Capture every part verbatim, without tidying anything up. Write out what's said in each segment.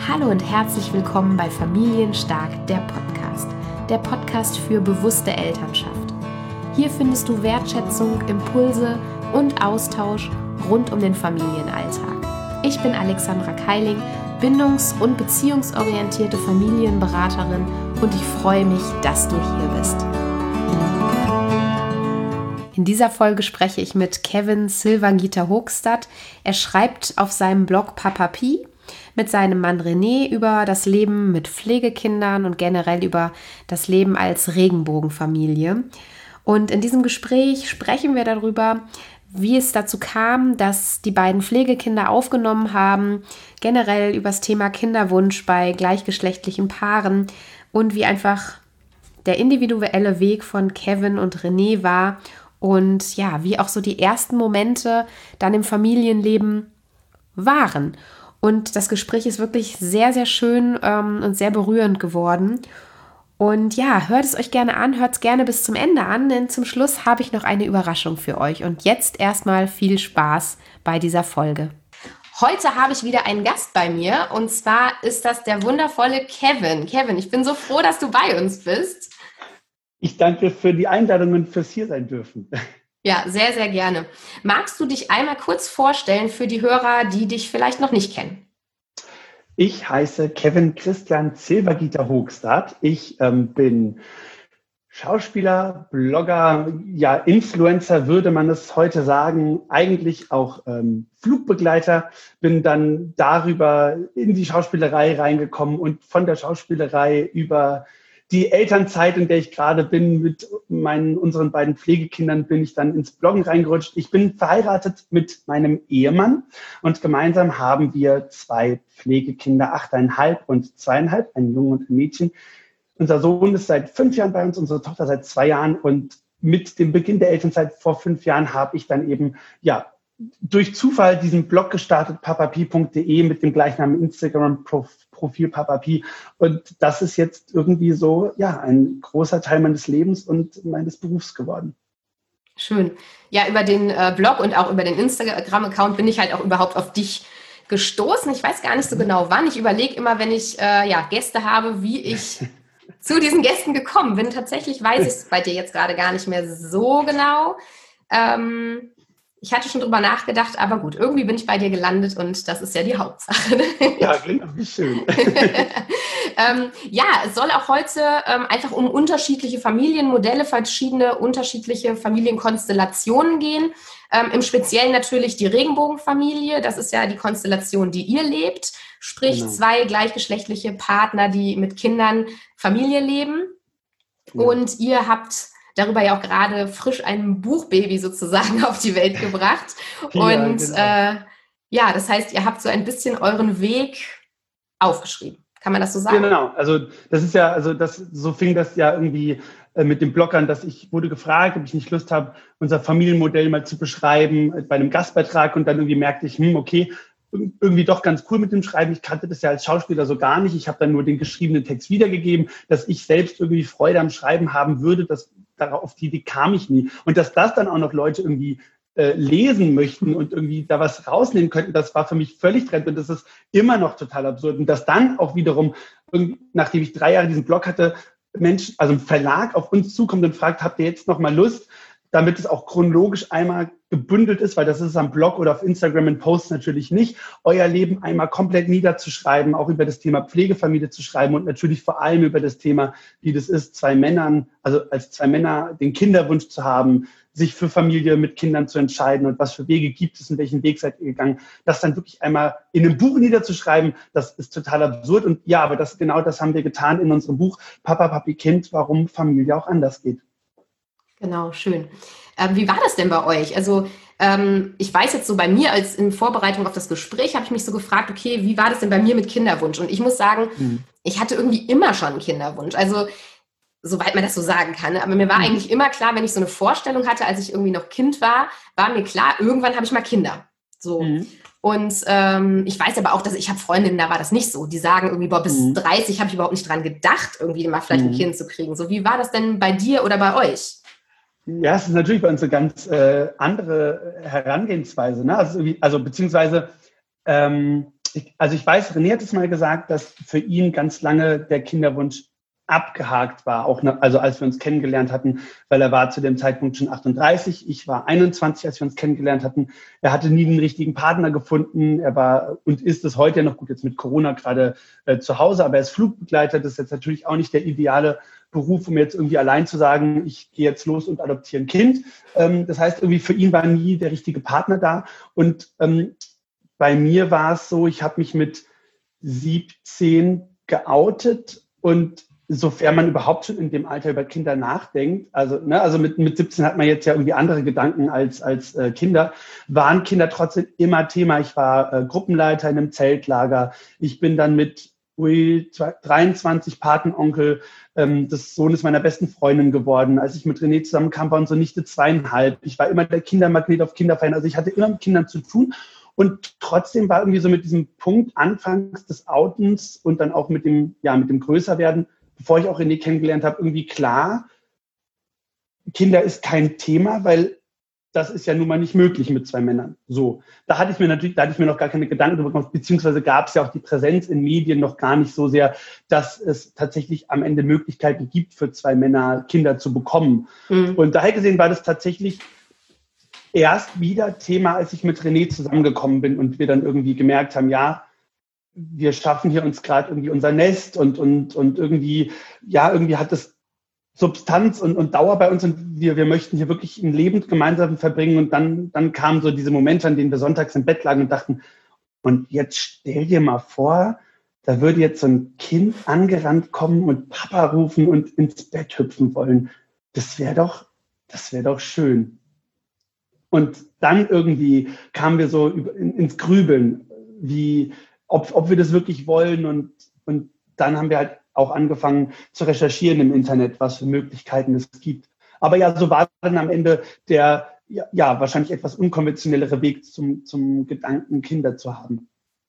Hallo und herzlich willkommen bei Familienstark, der Podcast. Der Podcast für bewusste Elternschaft. Hier findest du Wertschätzung, Impulse und Austausch rund um den Familienalltag. Ich bin Alexandra Keiling, bindungs- und beziehungsorientierte Familienberaterin und ich freue mich, dass du hier bist. In dieser Folge spreche ich mit Kevin Silvangitter-Hoogstad. Er schreibt auf seinem Blog Papa Pi mit seinem Mann René über das Leben mit Pflegekindern und generell über das Leben als Regenbogenfamilie. Und in diesem Gespräch sprechen wir darüber, wie es dazu kam, dass die beiden Pflegekinder aufgenommen haben, generell über das Thema Kinderwunsch bei gleichgeschlechtlichen Paaren und wie einfach der individuelle Weg von Kevin und René war und ja, wie auch so die ersten Momente dann im Familienleben waren. Und das Gespräch ist wirklich sehr, sehr schön ähm, und sehr berührend geworden. Und ja, hört es euch gerne an, hört es gerne bis zum Ende an, denn zum Schluss habe ich noch eine Überraschung für euch. Und jetzt erstmal viel Spaß bei dieser Folge. Heute habe ich wieder einen Gast bei mir und zwar ist das der wundervolle Kevin. Kevin, ich bin so froh, dass du bei uns bist. Ich danke für die Einladung und fürs hier sein dürfen. Ja, sehr, sehr gerne. Magst du dich einmal kurz vorstellen für die Hörer, die dich vielleicht noch nicht kennen? Ich heiße Kevin Christian Silvangitter-Hoogstad. Ich ähm, bin Schauspieler, Blogger, ja, Influencer würde man es heute sagen, eigentlich auch ähm, Flugbegleiter, bin dann darüber in die Schauspielerei reingekommen und von der Schauspielerei über die Elternzeit, in der ich gerade bin, mit meinen, unseren beiden Pflegekindern, bin ich dann ins Bloggen reingerutscht. Ich bin verheiratet mit meinem Ehemann und gemeinsam haben wir zwei Pflegekinder, achteinhalb und zweieinhalb, einen Jungen und ein Mädchen. Unser Sohn ist seit fünf Jahren bei uns, unsere Tochter seit zwei Jahren und mit dem Beginn der Elternzeit vor fünf Jahren habe ich dann eben, ja, durch Zufall diesen Blog gestartet, papapi punkt de mit dem gleichnamigen Instagram-Profil Papapi. Und das ist jetzt irgendwie so, ja, ein großer Teil meines Lebens und meines Berufs geworden. Schön. Ja, über den äh, Blog und auch über den Instagram-Account bin ich halt auch überhaupt auf dich gestoßen. Ich weiß gar nicht so genau wann. Ich überlege immer, wenn ich äh, ja, Gäste habe, wie ich zu diesen Gästen gekommen bin. Tatsächlich weiß ich es bei dir jetzt gerade gar nicht mehr so genau. Ähm, Ich hatte schon drüber nachgedacht, aber gut, irgendwie bin ich bei dir gelandet und das ist ja die Hauptsache. Ja, klingt auch nicht schön. ähm, ja, es soll auch heute ähm, einfach um unterschiedliche Familienmodelle, verschiedene unterschiedliche Familienkonstellationen gehen. Ähm, im Speziellen natürlich die Regenbogenfamilie, das ist ja die Konstellation, die ihr lebt, sprich genau. Zwei gleichgeschlechtliche Partner, die mit Kindern Familie leben. Ja. Und ihr habt darüber ja auch gerade frisch ein Buchbaby sozusagen auf die Welt gebracht. Ja, und genau. äh, ja, das heißt, ihr habt so ein bisschen euren Weg aufgeschrieben. Kann man das so sagen? Genau, also das ist ja, also das, so fing das ja irgendwie äh, mit dem Blog an, dass ich wurde gefragt, ob ich nicht Lust habe, unser Familienmodell mal zu beschreiben äh, bei einem Gastbeitrag und dann irgendwie merkte ich, hm, okay, irgendwie doch ganz cool mit dem Schreiben. Ich kannte das ja als Schauspieler so gar nicht. Ich habe dann nur den geschriebenen Text wiedergegeben, dass ich selbst irgendwie Freude am Schreiben haben würde. Das, darauf, auf die Idee kam ich nie. Und dass das dann auch noch Leute irgendwie äh, lesen möchten und irgendwie da was rausnehmen könnten, das war für mich völlig fremd und das ist immer noch total absurd. Und dass dann auch wiederum, nachdem ich drei Jahre diesen Blog hatte, Mensch, also ein Verlag auf uns zukommt und fragt, habt ihr jetzt noch mal Lust, damit es auch chronologisch einmal gebündelt ist, weil das ist am Blog oder auf Instagram in Posts natürlich nicht, euer Leben einmal komplett niederzuschreiben, auch über das Thema Pflegefamilie zu schreiben und natürlich vor allem über das Thema, wie das ist, zwei Männern, also als zwei Männer den Kinderwunsch zu haben, sich für Familie mit Kindern zu entscheiden und was für Wege gibt es und welchen Weg seid ihr gegangen, das dann wirklich einmal in einem Buch niederzuschreiben, das ist total absurd und ja, aber das genau das haben wir getan in unserem Buch Papa, Papi, Kind, warum Familie auch anders geht. Genau, schön. Ähm, wie war das denn bei euch? Also ähm, ich weiß jetzt so bei mir, als in Vorbereitung auf das Gespräch, habe ich mich so gefragt, okay, wie war das denn bei mir mit Kinderwunsch? Und ich muss sagen, mhm. ich hatte irgendwie immer schon einen Kinderwunsch. Also soweit man das so sagen kann. Aber mir war mhm. eigentlich immer klar, wenn ich so eine Vorstellung hatte, als ich irgendwie noch Kind war, war mir klar, irgendwann habe ich mal Kinder. So. Mhm. Und ähm, ich weiß aber auch, dass ich habe Freundinnen, da war das nicht so. Die sagen irgendwie, boah, bis mhm. dreißig habe ich überhaupt nicht dran gedacht, irgendwie mal vielleicht mhm. ein Kind zu kriegen. So, wie war das denn bei dir oder bei euch? Ja, es ist natürlich bei uns eine ganz äh, andere Herangehensweise. Ne? Also, also beziehungsweise ähm, ich, also ich weiß, René hat es mal gesagt, dass für ihn ganz lange der Kinderwunsch abgehakt war, auch nach, also als wir uns kennengelernt hatten, weil er war zu dem Zeitpunkt schon achtunddreißig, ich war einundzwanzig, als wir uns kennengelernt hatten. Er hatte nie einen richtigen Partner gefunden, er war und ist es heute noch gut, jetzt mit Corona gerade äh, zu Hause, aber er ist Flugbegleiter, das ist jetzt natürlich auch nicht der ideale Beruf, um jetzt irgendwie allein zu sagen, ich gehe jetzt los und adoptiere ein Kind. Ähm, das heißt, irgendwie für ihn war nie der richtige Partner da und ähm, bei mir war es so, ich habe mich mit siebzehn geoutet und sofern man überhaupt schon in dem Alter über Kinder nachdenkt, also, ne, also mit, mit siebzehn hat man jetzt ja irgendwie andere Gedanken als, als äh, Kinder, waren Kinder trotzdem immer Thema. Ich war äh, Gruppenleiter in einem Zeltlager. Ich bin dann mit ui, dreiundzwanzig Patenonkel ähm, des Sohnes meiner besten Freundin geworden. Als ich mit René zusammenkam, waren so Nichte zweieinhalb. Ich war immer der Kindermagnet auf Kinderfeiern. Also ich hatte immer mit Kindern zu tun. Und trotzdem war irgendwie so mit diesem Punkt anfangs des Outens und dann auch mit dem, ja, mit dem Größerwerden, bevor ich auch René kennengelernt habe, irgendwie klar, Kinder ist kein Thema, weil das ist ja nun mal nicht möglich mit zwei Männern. So, da hatte ich mir natürlich, da hatte ich mir noch gar keine Gedanken darüber gemacht, beziehungsweise gab es ja auch die Präsenz in Medien noch gar nicht so sehr, dass es tatsächlich am Ende Möglichkeiten gibt, für zwei Männer Kinder zu bekommen. Mhm. Und daher gesehen war das tatsächlich erst wieder Thema, als ich mit René zusammengekommen bin und wir dann irgendwie gemerkt haben, ja, wir schaffen hier uns gerade irgendwie unser Nest und, und, und irgendwie, ja, irgendwie hat das Substanz und, und Dauer bei uns und wir, wir möchten hier wirklich ein Leben gemeinsam verbringen und dann, dann kamen so diese Momente, an denen wir sonntags im Bett lagen und dachten, und jetzt stell dir mal vor, da würde jetzt so ein Kind angerannt kommen und Papa rufen und ins Bett hüpfen wollen. Das wäre doch, das wäre doch schön. Und dann irgendwie kamen wir so ins Grübeln, wie, ob, ob wir das wirklich wollen. Und, und dann haben wir halt auch angefangen zu recherchieren im Internet, was für Möglichkeiten es gibt. Aber ja, so war dann am Ende der, ja, ja wahrscheinlich etwas unkonventionellere Weg zum, zum Gedanken, Kinder zu haben.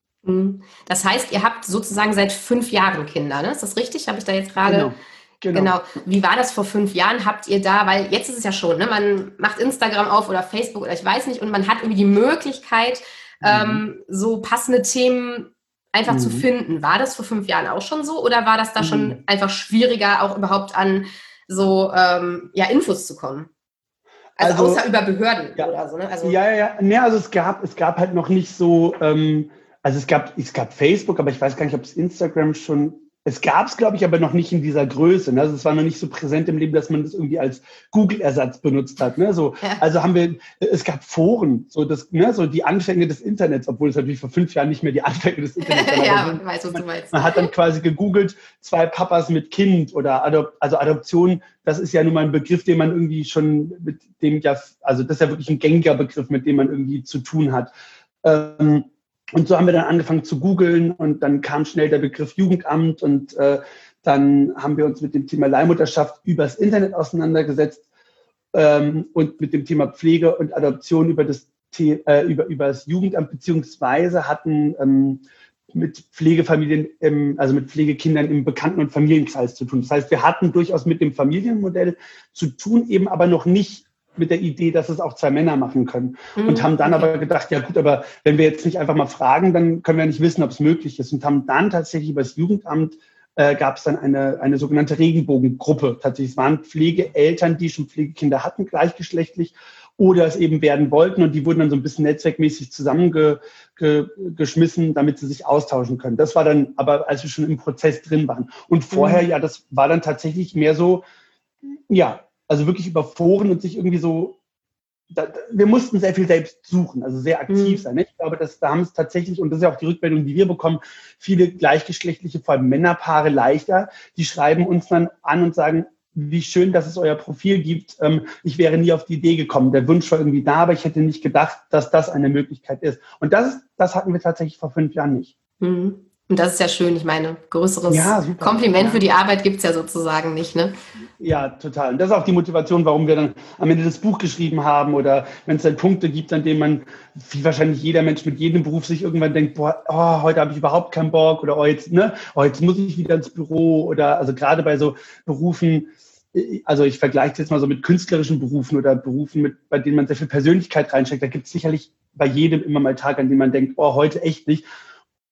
Das heißt, ihr habt sozusagen seit fünf Jahren Kinder, ne? Ist das richtig? Habe ich da jetzt gerade... Genau. Genau. genau. Wie war das vor fünf Jahren? Habt ihr da, weil jetzt ist es ja schon, ne? Man macht Instagram auf oder Facebook oder ich weiß nicht und man hat irgendwie die Möglichkeit, mhm. ähm, so passende Themen einfach mhm. zu finden. War das vor fünf Jahren auch schon so oder war das da mhm. schon einfach schwieriger, auch überhaupt an so ähm, ja, Infos zu kommen? Also, also außer über Behörden ja, oder so, ne? Also, ja, ja, ja. Nee, also es gab, es gab halt noch nicht so, ähm, also es gab, es gab Facebook, aber ich weiß gar nicht, ob es Instagram schon. Es gab es, glaube ich, aber noch nicht in dieser Größe. Ne? Also es war noch nicht so präsent im Leben, dass man das irgendwie als Google-Ersatz benutzt hat. Ne? So, ja. Also haben wir, es gab Foren, so das, ne, so die Anfänge des Internets, obwohl es natürlich vor fünf Jahren nicht mehr die Anfänge des Internets waren. ja, also, weiß, was man, du meinst. Man hat dann quasi gegoogelt, zwei Papas mit Kind oder Adop, also Adoption. Das ist ja nun mal ein Begriff, den man irgendwie schon mit dem ja, also das ist ja wirklich ein gängiger Begriff, mit dem man irgendwie zu tun hat. Ähm, Und so haben wir dann angefangen zu googeln und dann kam schnell der Begriff Jugendamt und äh, dann haben wir uns mit dem Thema Leihmutterschaft übers Internet auseinandergesetzt ähm, und mit dem Thema Pflege und Adoption über das, The- äh, über, über das Jugendamt beziehungsweise hatten ähm, mit Pflegefamilien, im, also mit Pflegekindern im Bekannten- und Familienkreis zu tun. Das heißt, wir hatten durchaus mit dem Familienmodell zu tun, eben aber noch nicht mit der Idee, dass es auch zwei Männer machen können. Mhm, und haben dann okay. aber gedacht, ja gut, aber wenn wir jetzt nicht einfach mal fragen, dann können wir nicht wissen, ob es möglich ist. Und haben dann tatsächlich über das Jugendamt äh, gab es dann eine, eine sogenannte Regenbogengruppe. Tatsächlich, es waren Pflegeeltern, die schon Pflegekinder hatten, gleichgeschlechtlich, oder es eben werden wollten. Und die wurden dann so ein bisschen netzwerkmäßig zusammengeschmissen, damit sie sich austauschen können. Das war dann aber, als wir schon im Prozess drin waren. Und vorher, mhm. ja, das war dann tatsächlich mehr so, ja, also wirklich über Foren und sich irgendwie so, da, wir mussten sehr viel selbst suchen, also sehr aktiv sein. Ne? Ich glaube, dass da haben es tatsächlich, und das ist ja auch die Rückmeldung, die wir bekommen, viele gleichgeschlechtliche, vor allem Männerpaare leichter, die schreiben uns dann an und sagen, wie schön, dass es euer Profil gibt. Ähm, ich wäre nie auf die Idee gekommen. Der Wunsch war irgendwie da, aber ich hätte nicht gedacht, dass das eine Möglichkeit ist. Und das, das hatten wir tatsächlich vor fünf Jahren nicht. Mhm. Und das ist ja schön, ich meine, größeres ja, Kompliment ja. für die Arbeit gibt es ja sozusagen nicht, ne? Ja, total. Und das ist auch die Motivation, warum wir dann am Ende das Buch geschrieben haben oder wenn es dann Punkte gibt, an denen man, wie wahrscheinlich jeder Mensch mit jedem Beruf sich irgendwann denkt, boah, oh, heute habe ich überhaupt keinen Bock oder oh, jetzt, ne, oh, jetzt muss ich wieder ins Büro oder also gerade bei so Berufen, also ich vergleiche es jetzt mal so mit künstlerischen Berufen oder Berufen, mit, bei denen man sehr viel Persönlichkeit reinsteckt, da gibt es sicherlich bei jedem immer mal Tage, an denen man denkt, oh, heute echt nicht.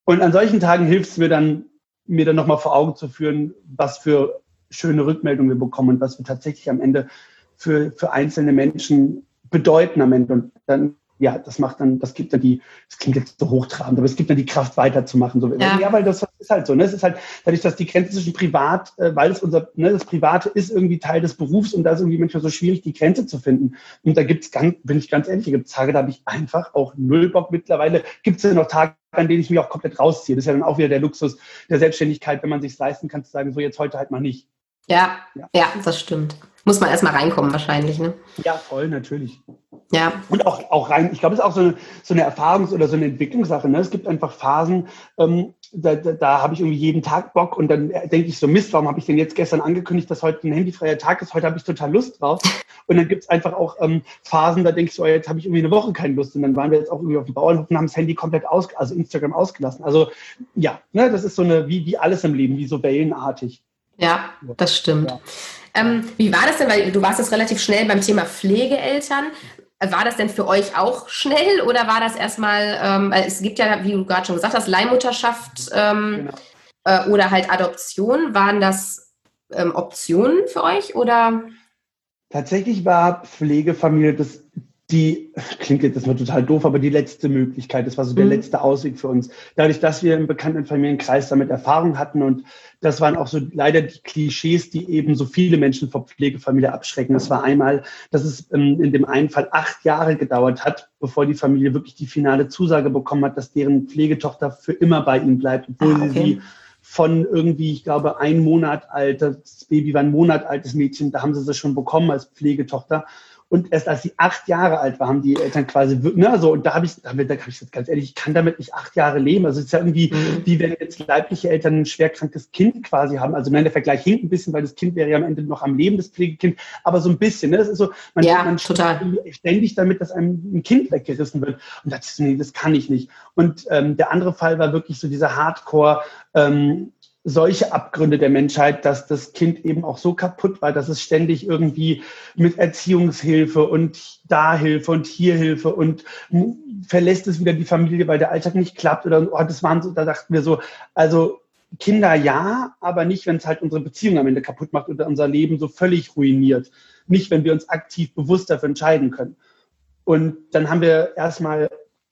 Und an solchen Tagen hilft es mir dann, mir dann nochmal vor Augen zu führen, was für schöne Rückmeldungen wir bekommen und was wir tatsächlich am Ende für, für einzelne Menschen bedeuten am Ende. Und dann, ja, das macht dann, das gibt dann die, das klingt jetzt so hochtrabend, aber es gibt dann die Kraft weiterzumachen. So. Ja. ja, weil das ist halt so, ne? Es ist halt dadurch, dass die Grenze zwischen Privat, äh, weil es unser, ne, das Private ist irgendwie Teil des Berufs und da ist irgendwie manchmal so schwierig, die Grenze zu finden. Und da gibt's ganz, bin ich ganz ehrlich, gibt es Tage, da habe ich einfach auch null Bock. Mittlerweile gibt es ja noch Tage, an denen ich mich auch komplett rausziehe. Das ist ja dann auch wieder der Luxus der Selbstständigkeit, wenn man sich leisten kann, zu sagen, so jetzt heute halt mal nicht. Ja, ja, ja, das stimmt. Muss man erstmal reinkommen wahrscheinlich, ne? Ja, voll, natürlich. Ja. Und auch, auch rein, ich glaube, es ist auch so eine, so eine Erfahrungs- oder so eine Entwicklungssache. Ne? Es gibt einfach Phasen, ähm, da, da, da habe ich irgendwie jeden Tag Bock und dann denke ich so, Mist, warum habe ich denn jetzt gestern angekündigt, dass heute ein handyfreier Tag ist? Heute habe ich total Lust drauf. Und dann gibt es einfach auch ähm, Phasen, da denke ich so, jetzt habe ich irgendwie eine Woche keine Lust. Und dann waren wir jetzt auch irgendwie auf dem Bauernhof und haben das Handy komplett aus, also Instagram ausgelassen. Also ja, ne, das ist so eine, wie, wie alles im Leben, wie so wellenartig. Ja, das stimmt. Ja. Ähm, wie war das denn, weil du warst jetzt relativ schnell beim Thema Pflegeeltern. War das denn für euch auch schnell oder war das erstmal, ähm, es gibt ja, wie du gerade schon gesagt hast, Leihmutterschaft ähm, genau. äh, oder halt Adoption. Waren das ähm, Optionen für euch oder? Tatsächlich war Pflegefamilie das, die, klingt jetzt erstmal total doof, aber die letzte Möglichkeit. Das war so der mhm. letzte Ausweg für uns. Dadurch, dass wir im bekannten Familienkreis damit Erfahrung hatten und das waren auch so leider die Klischees, die eben so viele Menschen vor Pflegefamilie abschrecken. Das war einmal, dass es ähm, in dem einen Fall acht Jahre gedauert hat, bevor die Familie wirklich die finale Zusage bekommen hat, dass deren Pflegetochter für immer bei ihnen bleibt, obwohl ah, okay. sie von irgendwie, ich glaube, ein Monat alt, das Baby war ein Monat altes Mädchen, da haben sie sie schon bekommen als Pflegetochter. Und erst als sie acht Jahre alt war, haben die Eltern quasi, ne, so, und da habe ich, da habe ich jetzt ganz ehrlich, ich kann damit nicht acht Jahre leben. Also es ist ja irgendwie, mhm. wie wenn jetzt leibliche Eltern ein schwerkrankes Kind quasi haben. Also nein, der Vergleich hinkt ein bisschen, weil das Kind wäre ja am Ende noch am Leben, das Pflegekind, aber so ein bisschen, ne, das ist so, man, ja, man total. ständig damit, dass einem ein Kind weggerissen wird. Und da dachte ich so, nee, das kann ich nicht. Und ähm, der andere Fall war wirklich so dieser Hardcore, ähm, solche Abgründe der Menschheit, dass das Kind eben auch so kaputt war, dass es ständig irgendwie mit Erziehungshilfe und da Hilfe und hier Hilfe und verlässt es wieder die Familie, weil der Alltag nicht klappt oder oh, das waren so, da dachten wir so, also Kinder ja, aber nicht, wenn es halt unsere Beziehung am Ende kaputt macht oder unser Leben so völlig ruiniert. Nicht, wenn wir uns aktiv bewusst dafür entscheiden können. Und dann haben wir erstmal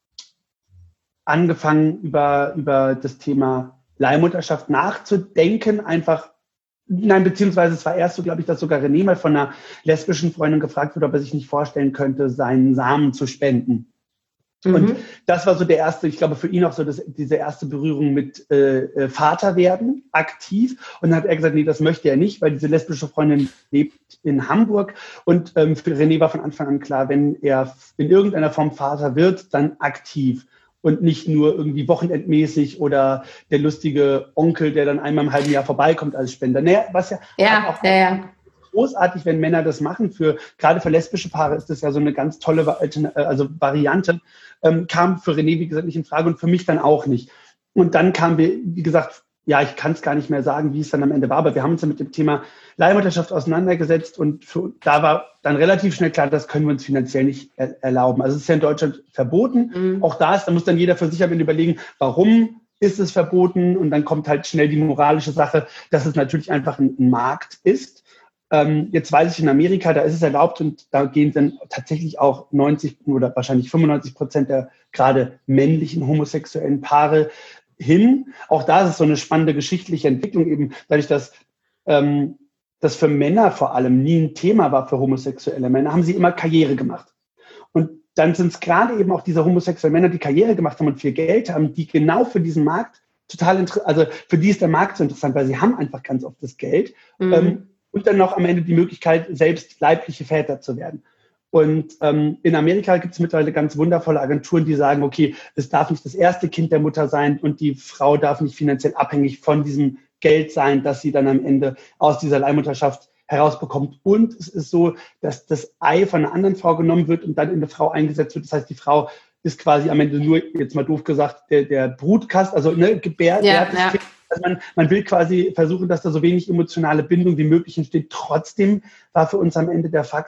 angefangen über, über das Thema Leihmutterschaft nachzudenken, einfach, nein, beziehungsweise es war erst so, glaube ich, dass sogar René mal von einer lesbischen Freundin gefragt wurde, ob er sich nicht vorstellen könnte, seinen Samen zu spenden. Mhm. Und das war so der erste, ich glaube für ihn auch so das, diese erste Berührung mit äh, Vater werden, aktiv. Und dann hat er gesagt, nee, das möchte er nicht, weil diese lesbische Freundin lebt in Hamburg. Und ähm, für René war von Anfang an klar, wenn er in irgendeiner Form Vater wird, dann aktiv. Und nicht nur irgendwie wochenendmäßig oder der lustige Onkel, der dann einmal im halben Jahr vorbeikommt als Spender. Naja, was ja, ja, auch ja, ja. großartig, wenn Männer das machen. Für gerade für lesbische Paare ist das ja so eine ganz tolle also Variante. Ähm, kam für René, wie gesagt, nicht in Frage und für mich dann auch nicht. Und dann kamen wir, wie gesagt, ja, ich kann es gar nicht mehr sagen, wie es dann am Ende war, aber wir haben uns dann mit dem Thema Leihmutterschaft auseinandergesetzt und für, da war dann relativ schnell klar, das können wir uns finanziell nicht er, erlauben. Also es ist ja in Deutschland verboten. Mhm. Auch da ist, da muss dann jeder für sich am Ende überlegen, warum ist es verboten? Und dann kommt halt schnell die moralische Sache, dass es natürlich einfach ein, ein Markt ist. Ähm, jetzt weiß ich, in Amerika, da ist es erlaubt und da gehen dann tatsächlich auch neunzig oder wahrscheinlich fünfundneunzig Prozent der gerade männlichen homosexuellen Paare hin. Auch da ist es so eine spannende geschichtliche Entwicklung eben, dadurch, dass ähm, das für Männer vor allem nie ein Thema war für homosexuelle Männer, haben sie immer Karriere gemacht. Und dann sind es gerade eben auch diese homosexuellen Männer, die Karriere gemacht haben und viel Geld haben, die genau für diesen Markt total interessant, also für die ist der Markt so interessant, weil sie haben einfach ganz oft das Geld mhm. ähm, und dann noch am Ende die Möglichkeit, selbst leibliche Väter zu werden. Und ähm, in Amerika gibt es mittlerweile ganz wundervolle Agenturen, die sagen, okay, es darf nicht das erste Kind der Mutter sein und die Frau darf nicht finanziell abhängig von diesem Geld sein, das sie dann am Ende aus dieser Leihmutterschaft herausbekommt. Und es ist so, dass das Ei von einer anderen Frau genommen wird und dann in eine Frau eingesetzt wird. Das heißt, die Frau ist quasi am Ende nur, jetzt mal doof gesagt, der, der Brutkast, also ne, gebärt. Ja, ja. Also man, man will quasi versuchen, dass da so wenig emotionale Bindung wie möglich entsteht. Trotzdem war für uns am Ende der Fakt,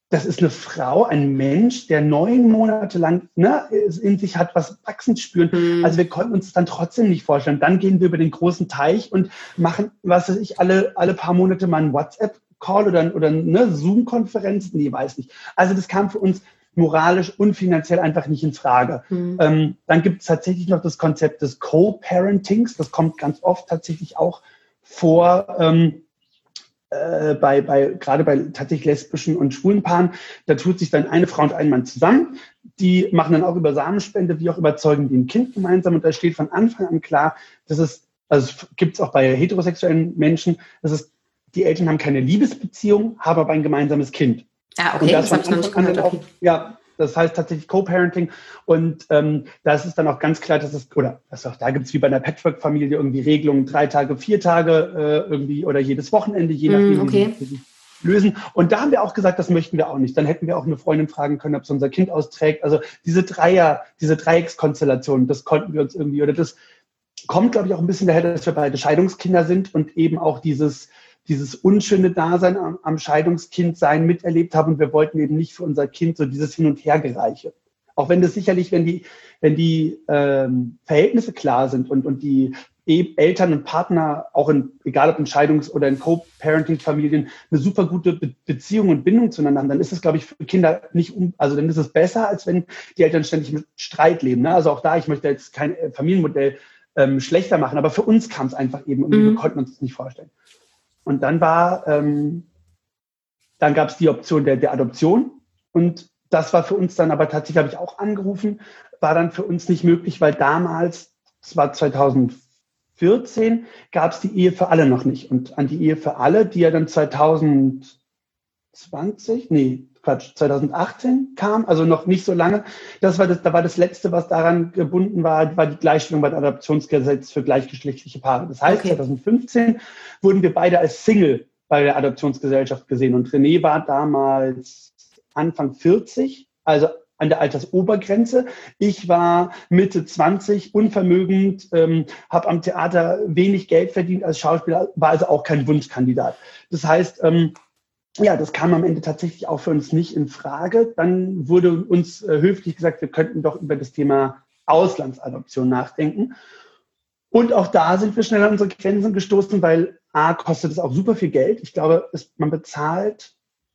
das ist eine Frau, ein Mensch, der neun Monate lang ne, in sich hat, was wachsend spüren. Mhm. Also wir konnten uns das dann trotzdem nicht vorstellen. Dann gehen wir über den großen Teich und machen, was weiß ich, alle, alle paar Monate mal einen WhatsApp-Call oder, oder eine Zoom-Konferenz. Nee, weiß nicht. Also das kam für uns moralisch und finanziell einfach nicht in Frage. Mhm. Ähm, dann gibt es tatsächlich noch das Konzept des Co-Parentings. Das kommt ganz oft tatsächlich auch vor, ähm, Äh, bei, bei, gerade bei tatsächlich lesbischen und schwulen Paaren, da tut sich dann eine Frau und ein Mann zusammen, die machen dann auch über Samenspende, wie auch überzeugen die ein Kind gemeinsam und da steht von Anfang an klar, dass es, also gibt es auch bei heterosexuellen Menschen, dass es, die Eltern haben keine Liebesbeziehung, haben aber ein gemeinsames Kind. Ah, okay, und das, das habe ich noch nicht gehört. auch, ja, das heißt tatsächlich Co-Parenting und ähm, da ist es dann auch ganz klar, dass es, oder das auch, da gibt es wie bei einer Patchwork-Familie irgendwie Regelungen, drei Tage, vier Tage äh, irgendwie oder jedes Wochenende, je nachdem, mm, okay. wie sie lösen. Und da haben wir auch gesagt, das möchten wir auch nicht. Dann hätten wir auch eine Freundin fragen können, ob sie unser Kind austrägt. Also diese Dreier, diese Dreieckskonstellation, das konnten wir uns irgendwie, oder das kommt, glaube ich, auch ein bisschen daher, dass wir beide Scheidungskinder sind und eben auch dieses dieses unschöne Dasein am, am Scheidungskindsein miterlebt haben und wir wollten eben nicht für unser Kind so dieses Hin- und Hergereiche. Auch wenn das sicherlich, wenn die, wenn die ähm, Verhältnisse klar sind und, und die e- Eltern und Partner, auch in, egal ob in Scheidungs- oder in Co-Parenting-Familien, eine super gute Be- Beziehung und Bindung zueinander haben, dann ist es, glaube ich, für Kinder nicht, um, also dann ist es besser, als wenn die Eltern ständig mit Streit leben. Ne? Also auch da, ich möchte jetzt kein Familienmodell ähm, schlechter machen, aber für uns kam es einfach eben, irgendwie, mhm. wir konnten uns das nicht vorstellen. Und dann war, ähm, dann gab es die Option der, der Adoption und das war für uns dann aber tatsächlich, habe ich auch angerufen, war dann für uns nicht möglich, weil damals, das war zweitausendvierzehn, gab es die Ehe für alle noch nicht. Und an die Ehe für alle, die ja dann zweitausendzwanzig, nee, Quatsch, zweitausendachtzehn kam, also noch nicht so lange, das war das, da war das Letzte, was daran gebunden war, war die Gleichstellung beim Adoptionsgesetz für gleichgeschlechtliche Paare. Das heißt, okay. zweitausendfünfzehn wurden wir beide als Single bei der Adoptionsgesellschaft gesehen und René war damals Anfang vierzig, also an der Altersobergrenze. Ich war Mitte zwanzig, unvermögend, ähm, habe am Theater wenig Geld verdient als Schauspieler, war also auch kein Wunschkandidat. Das heißt, ähm, ja, das kam am Ende tatsächlich auch für uns nicht in Frage. Dann wurde uns äh, höflich gesagt, wir könnten doch über das Thema Auslandsadoption nachdenken. Und auch da sind wir schnell an unsere Grenzen gestoßen, weil A, kostet es auch super viel Geld. Ich glaube, es, man bezahlt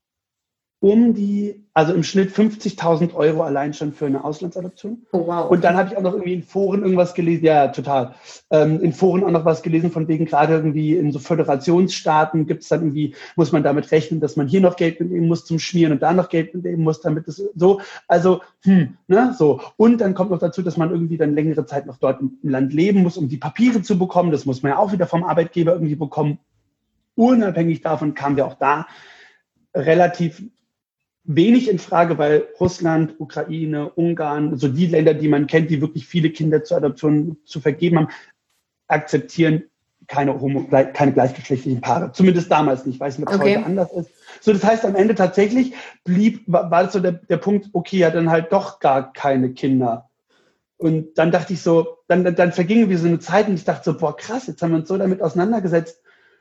um die, also im Schnitt fünfzigtausend Euro allein schon für eine Auslandsadoption. Oh, wow. Und dann habe ich auch noch irgendwie in Foren irgendwas gelesen, ja, total, ähm, in Foren auch noch was gelesen, von wegen gerade irgendwie in so Föderationsstaaten gibt es dann irgendwie, muss man damit rechnen, dass man hier noch Geld mitnehmen muss zum Schmieren und da noch Geld mitnehmen muss, damit es so, also, hm, ne, so. Und dann kommt noch dazu, dass man irgendwie dann längere Zeit noch dort im Land leben muss, um die Papiere zu bekommen. Das muss man ja auch wieder vom Arbeitgeber irgendwie bekommen. Unabhängig davon kamen wir auch da relativ wenig in Frage, weil Russland, Ukraine, Ungarn, so die Länder, die man kennt, die wirklich viele Kinder zur Adoption zu vergeben haben, akzeptieren keine, homo, keine gleichgeschlechtlichen Paare. Zumindest damals nicht. Ich weiß nicht, ob es okay. heute anders ist. So, das heißt, am Ende tatsächlich blieb, war, war das so der, der Punkt, okay, ja, dann halt doch gar keine Kinder. Und dann dachte ich so, dann, dann, dann verging wie so eine Zeit und ich dachte so, boah, krass, jetzt haben wir uns so damit auseinandergesetzt.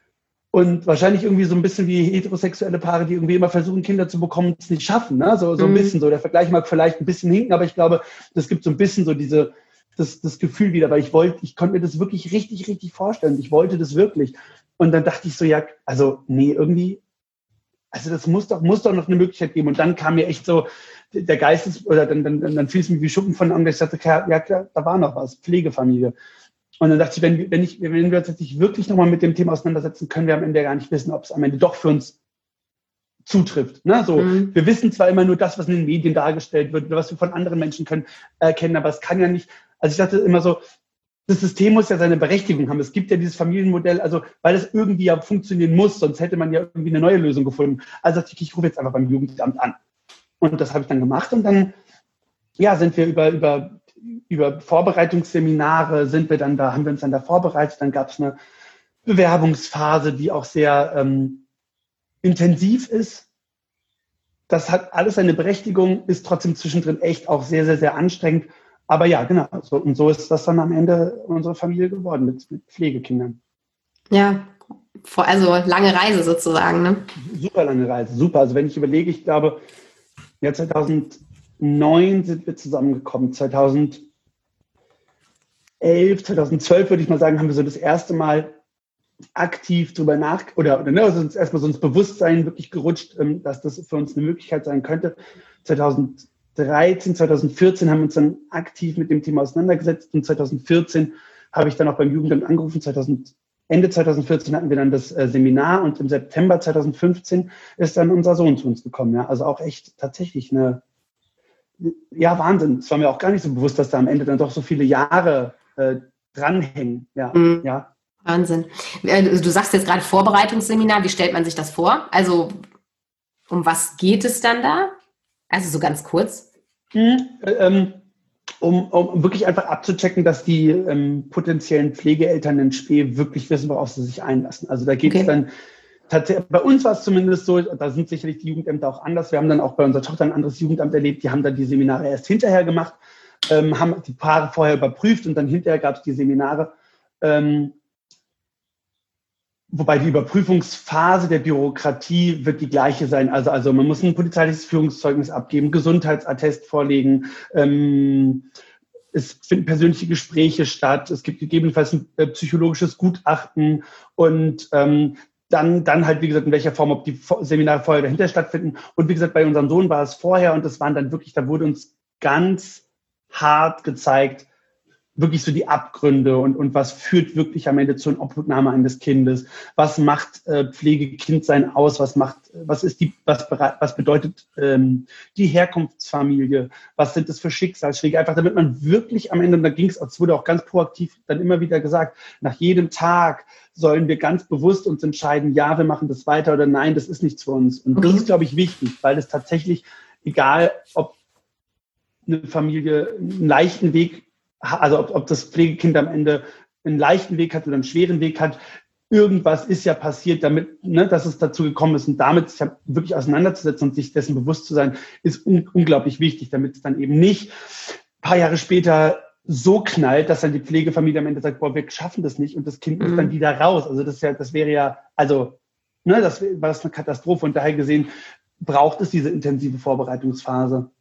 Und wahrscheinlich irgendwie so ein bisschen wie heterosexuelle Paare, die irgendwie immer versuchen, Kinder zu bekommen, es nicht schaffen. Ne? So, so ein mhm. bisschen so. Der Vergleich mag vielleicht ein bisschen hinken, aber ich glaube, das gibt so ein bisschen so diese, das, das Gefühl wieder, weil ich wollte, ich konnte mir das wirklich richtig, richtig vorstellen. Ich wollte das wirklich. Und dann dachte ich so, ja, also, nee, irgendwie, also das muss doch, muss doch noch eine Möglichkeit geben. Und dann kam mir echt so der Geistes, oder dann, dann, dann fiel es mir wie Schuppen von den Augen, ich dachte, ja klar, da war noch was, Pflegefamilie. Und dann dachte ich, wenn, wenn, ich, wenn wir uns jetzt nicht wirklich nochmal mit dem Thema auseinandersetzen, können wir am Ende gar nicht wissen, ob es am Ende doch für uns zutrifft. Ne? So, mhm. Wir wissen zwar immer nur das, was in den Medien dargestellt wird, oder was wir von anderen Menschen können, erkennen, aber es kann ja nicht, also ich dachte immer so, das System muss ja seine Berechtigung haben. Es gibt ja dieses Familienmodell, also weil es irgendwie ja funktionieren muss, sonst hätte man ja irgendwie eine neue Lösung gefunden. Also dachte ich, ich rufe jetzt einfach beim Jugendamt an. Und das habe ich dann gemacht und dann ja, sind wir über, über über Vorbereitungsseminare sind wir dann da, haben wir uns dann da vorbereitet. Dann gab es eine Bewerbungsphase, die auch sehr ähm, intensiv ist. Das hat alles eine Berechtigung, ist trotzdem zwischendrin echt auch sehr, sehr, sehr anstrengend. Aber ja, genau. So, und so ist das dann am Ende unsere Familie geworden mit, mit Pflegekindern. Ja, Vor- Also lange Reise sozusagen, ne? Super lange Reise, super. Also wenn ich überlege, ich glaube, ja, zweitausendneun sind wir zusammengekommen. zweitausendelf, zweitausendzwölf würde ich mal sagen, haben wir so das erste Mal aktiv drüber nach oder, oder ne, also uns erstmal so ins Bewusstsein wirklich gerutscht, ähm, dass das für uns eine Möglichkeit sein könnte. zweitausenddreizehn, zweitausendvierzehn haben wir uns dann aktiv mit dem Thema auseinandergesetzt und zweitausendvierzehn habe ich dann auch beim Jugendamt angerufen. zweitausend, Ende zweitausendvierzehn hatten wir dann das äh, Seminar und im September zweitausendfünfzehn ist dann unser Sohn zu uns gekommen. Ja? Also auch echt tatsächlich eine, ja, Wahnsinn. Es war mir auch gar nicht so bewusst, dass da am Ende dann doch so viele Jahre äh, dranhängen. Ja, Mhm. ja. Wahnsinn. Äh, Du sagst jetzt gerade Vorbereitungsseminar. Wie stellt man sich das vor? Also um was geht es dann da? Also so ganz kurz. Mhm. Äh, ähm, um, um wirklich einfach abzuchecken, dass die ähm, potenziellen Pflegeeltern in Spee wirklich wissen, worauf sie sich einlassen. Also da geht es Okay. dann tatsächlich, bei uns war es zumindest so, da sind sicherlich die Jugendämter auch anders. Wir haben dann auch bei unserer Tochter ein anderes Jugendamt erlebt, die haben dann die Seminare erst hinterher gemacht, ähm, haben die Paare vorher überprüft und dann hinterher gab es die Seminare. Ähm, Wobei die Überprüfungsphase der Bürokratie wird die gleiche sein. Also, also man muss ein polizeiliches Führungszeugnis abgeben, Gesundheitsattest vorlegen. Ähm, es finden persönliche Gespräche statt. Es gibt gegebenenfalls ein äh, psychologisches Gutachten und ähm, dann, dann halt, wie gesagt, in welcher Form, ob die Seminare vorher dahinter stattfinden. Und wie gesagt, bei unserem Sohn war es vorher und das waren dann wirklich, da wurde uns ganz hart gezeigt, wirklich so die Abgründe und, und was führt wirklich am Ende zur Obhutnahme eines Kindes? Was macht äh, Pflegekindsein aus? Was macht, was ist die, was, was bedeutet ähm, die Herkunftsfamilie? Was sind das für Schicksalsschläge? Einfach damit man wirklich am Ende, und da ging es, es wurde auch ganz proaktiv dann immer wieder gesagt, nach jedem Tag sollen wir ganz bewusst uns entscheiden, ja, wir machen das weiter oder nein, das ist nichts für uns. Und okay. Das ist, glaube ich, wichtig, weil es tatsächlich, egal ob eine Familie einen leichten Weg, also ob, ob das Pflegekind am Ende einen leichten Weg hat oder einen schweren Weg hat, irgendwas ist ja passiert, damit, ne, dass es dazu gekommen ist. Und damit sich wirklich auseinanderzusetzen und sich dessen bewusst zu sein, ist un- unglaublich wichtig, damit es dann eben nicht ein paar Jahre später so knallt, dass dann die Pflegefamilie am Ende sagt, boah, wir schaffen das nicht und das Kind mhm. muss dann wieder raus. Also das ist ja, das wäre ja, also, ne, das war das eine Katastrophe und daher gesehen braucht es diese intensive Vorbereitungsphase.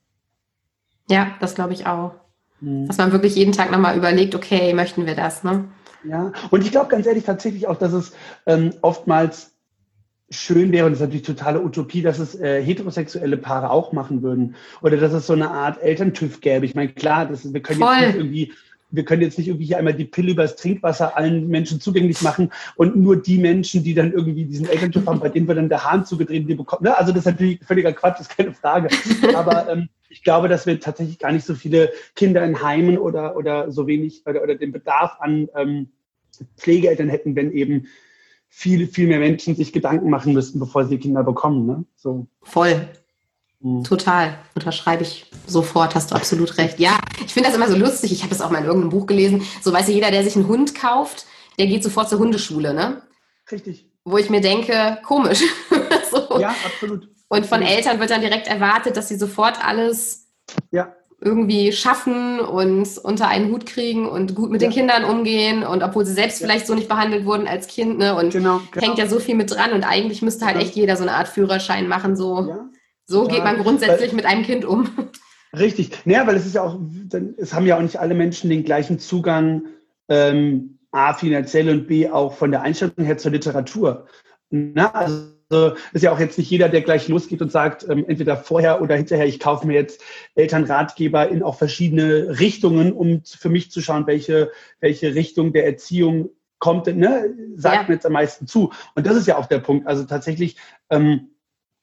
Ja, das glaube ich auch. Mhm. Dass man wirklich jeden Tag nochmal überlegt, okay, möchten wir das, ne? Ja, und ich glaube ganz ehrlich tatsächlich auch, dass es ähm, oftmals schön wäre, und das ist natürlich totale Utopie, dass es äh, heterosexuelle Paare auch machen würden. Oder dass es so eine Art Elterntüv gäbe. Ich meine, klar, das, wir können Voll. jetzt nicht irgendwie, wir können jetzt nicht irgendwie hier einmal die Pille übers Trinkwasser allen Menschen zugänglich machen und nur die Menschen, die dann irgendwie diesen Elterntüv haben, bei denen wir dann der Hahn zugedreht, die bekommen. Ne? Also das ist natürlich völliger Quatsch, ist keine Frage. Aber ähm, ich glaube, dass wir tatsächlich gar nicht so viele Kinder in Heimen oder, oder so wenig oder, oder den Bedarf an ähm, Pflegeeltern hätten, wenn eben viel, viel mehr Menschen sich Gedanken machen müssten, bevor sie Kinder bekommen. Ne? So. Voll. Mhm. Total. Unterschreibe ich sofort, hast du absolut recht. Ja, ich finde das immer so lustig. Ich habe es auch mal in irgendeinem Buch gelesen. So, weißt du, jeder, der sich einen Hund kauft, der geht sofort zur Hundeschule, ne? Richtig. Wo ich mir denke, komisch. So. Ja, absolut. Und von absolut. Eltern wird dann direkt erwartet, dass sie sofort alles ja. irgendwie schaffen und unter einen Hut kriegen und gut mit ja. den Kindern umgehen und obwohl sie selbst ja. vielleicht so nicht behandelt wurden als Kind, ne? Und genau, genau. hängt ja so viel mit dran und eigentlich müsste halt genau. echt jeder so eine Art Führerschein machen, so, ja, so geht man grundsätzlich weil, mit einem Kind um. Richtig. Naja, weil es ist ja auch, es haben ja auch nicht alle Menschen den gleichen Zugang, ähm, A, finanziell und B, auch von der Einstellung her zur Literatur. Na, also Also ist ja auch jetzt nicht jeder, der gleich losgeht und sagt, ähm, entweder vorher oder hinterher, ich kaufe mir jetzt Elternratgeber in auch verschiedene Richtungen, um für mich zu schauen, welche, welche Richtung der Erziehung kommt, ne, sagt ja. mir jetzt am meisten zu. Und das ist ja auch der Punkt. Also tatsächlich, ähm,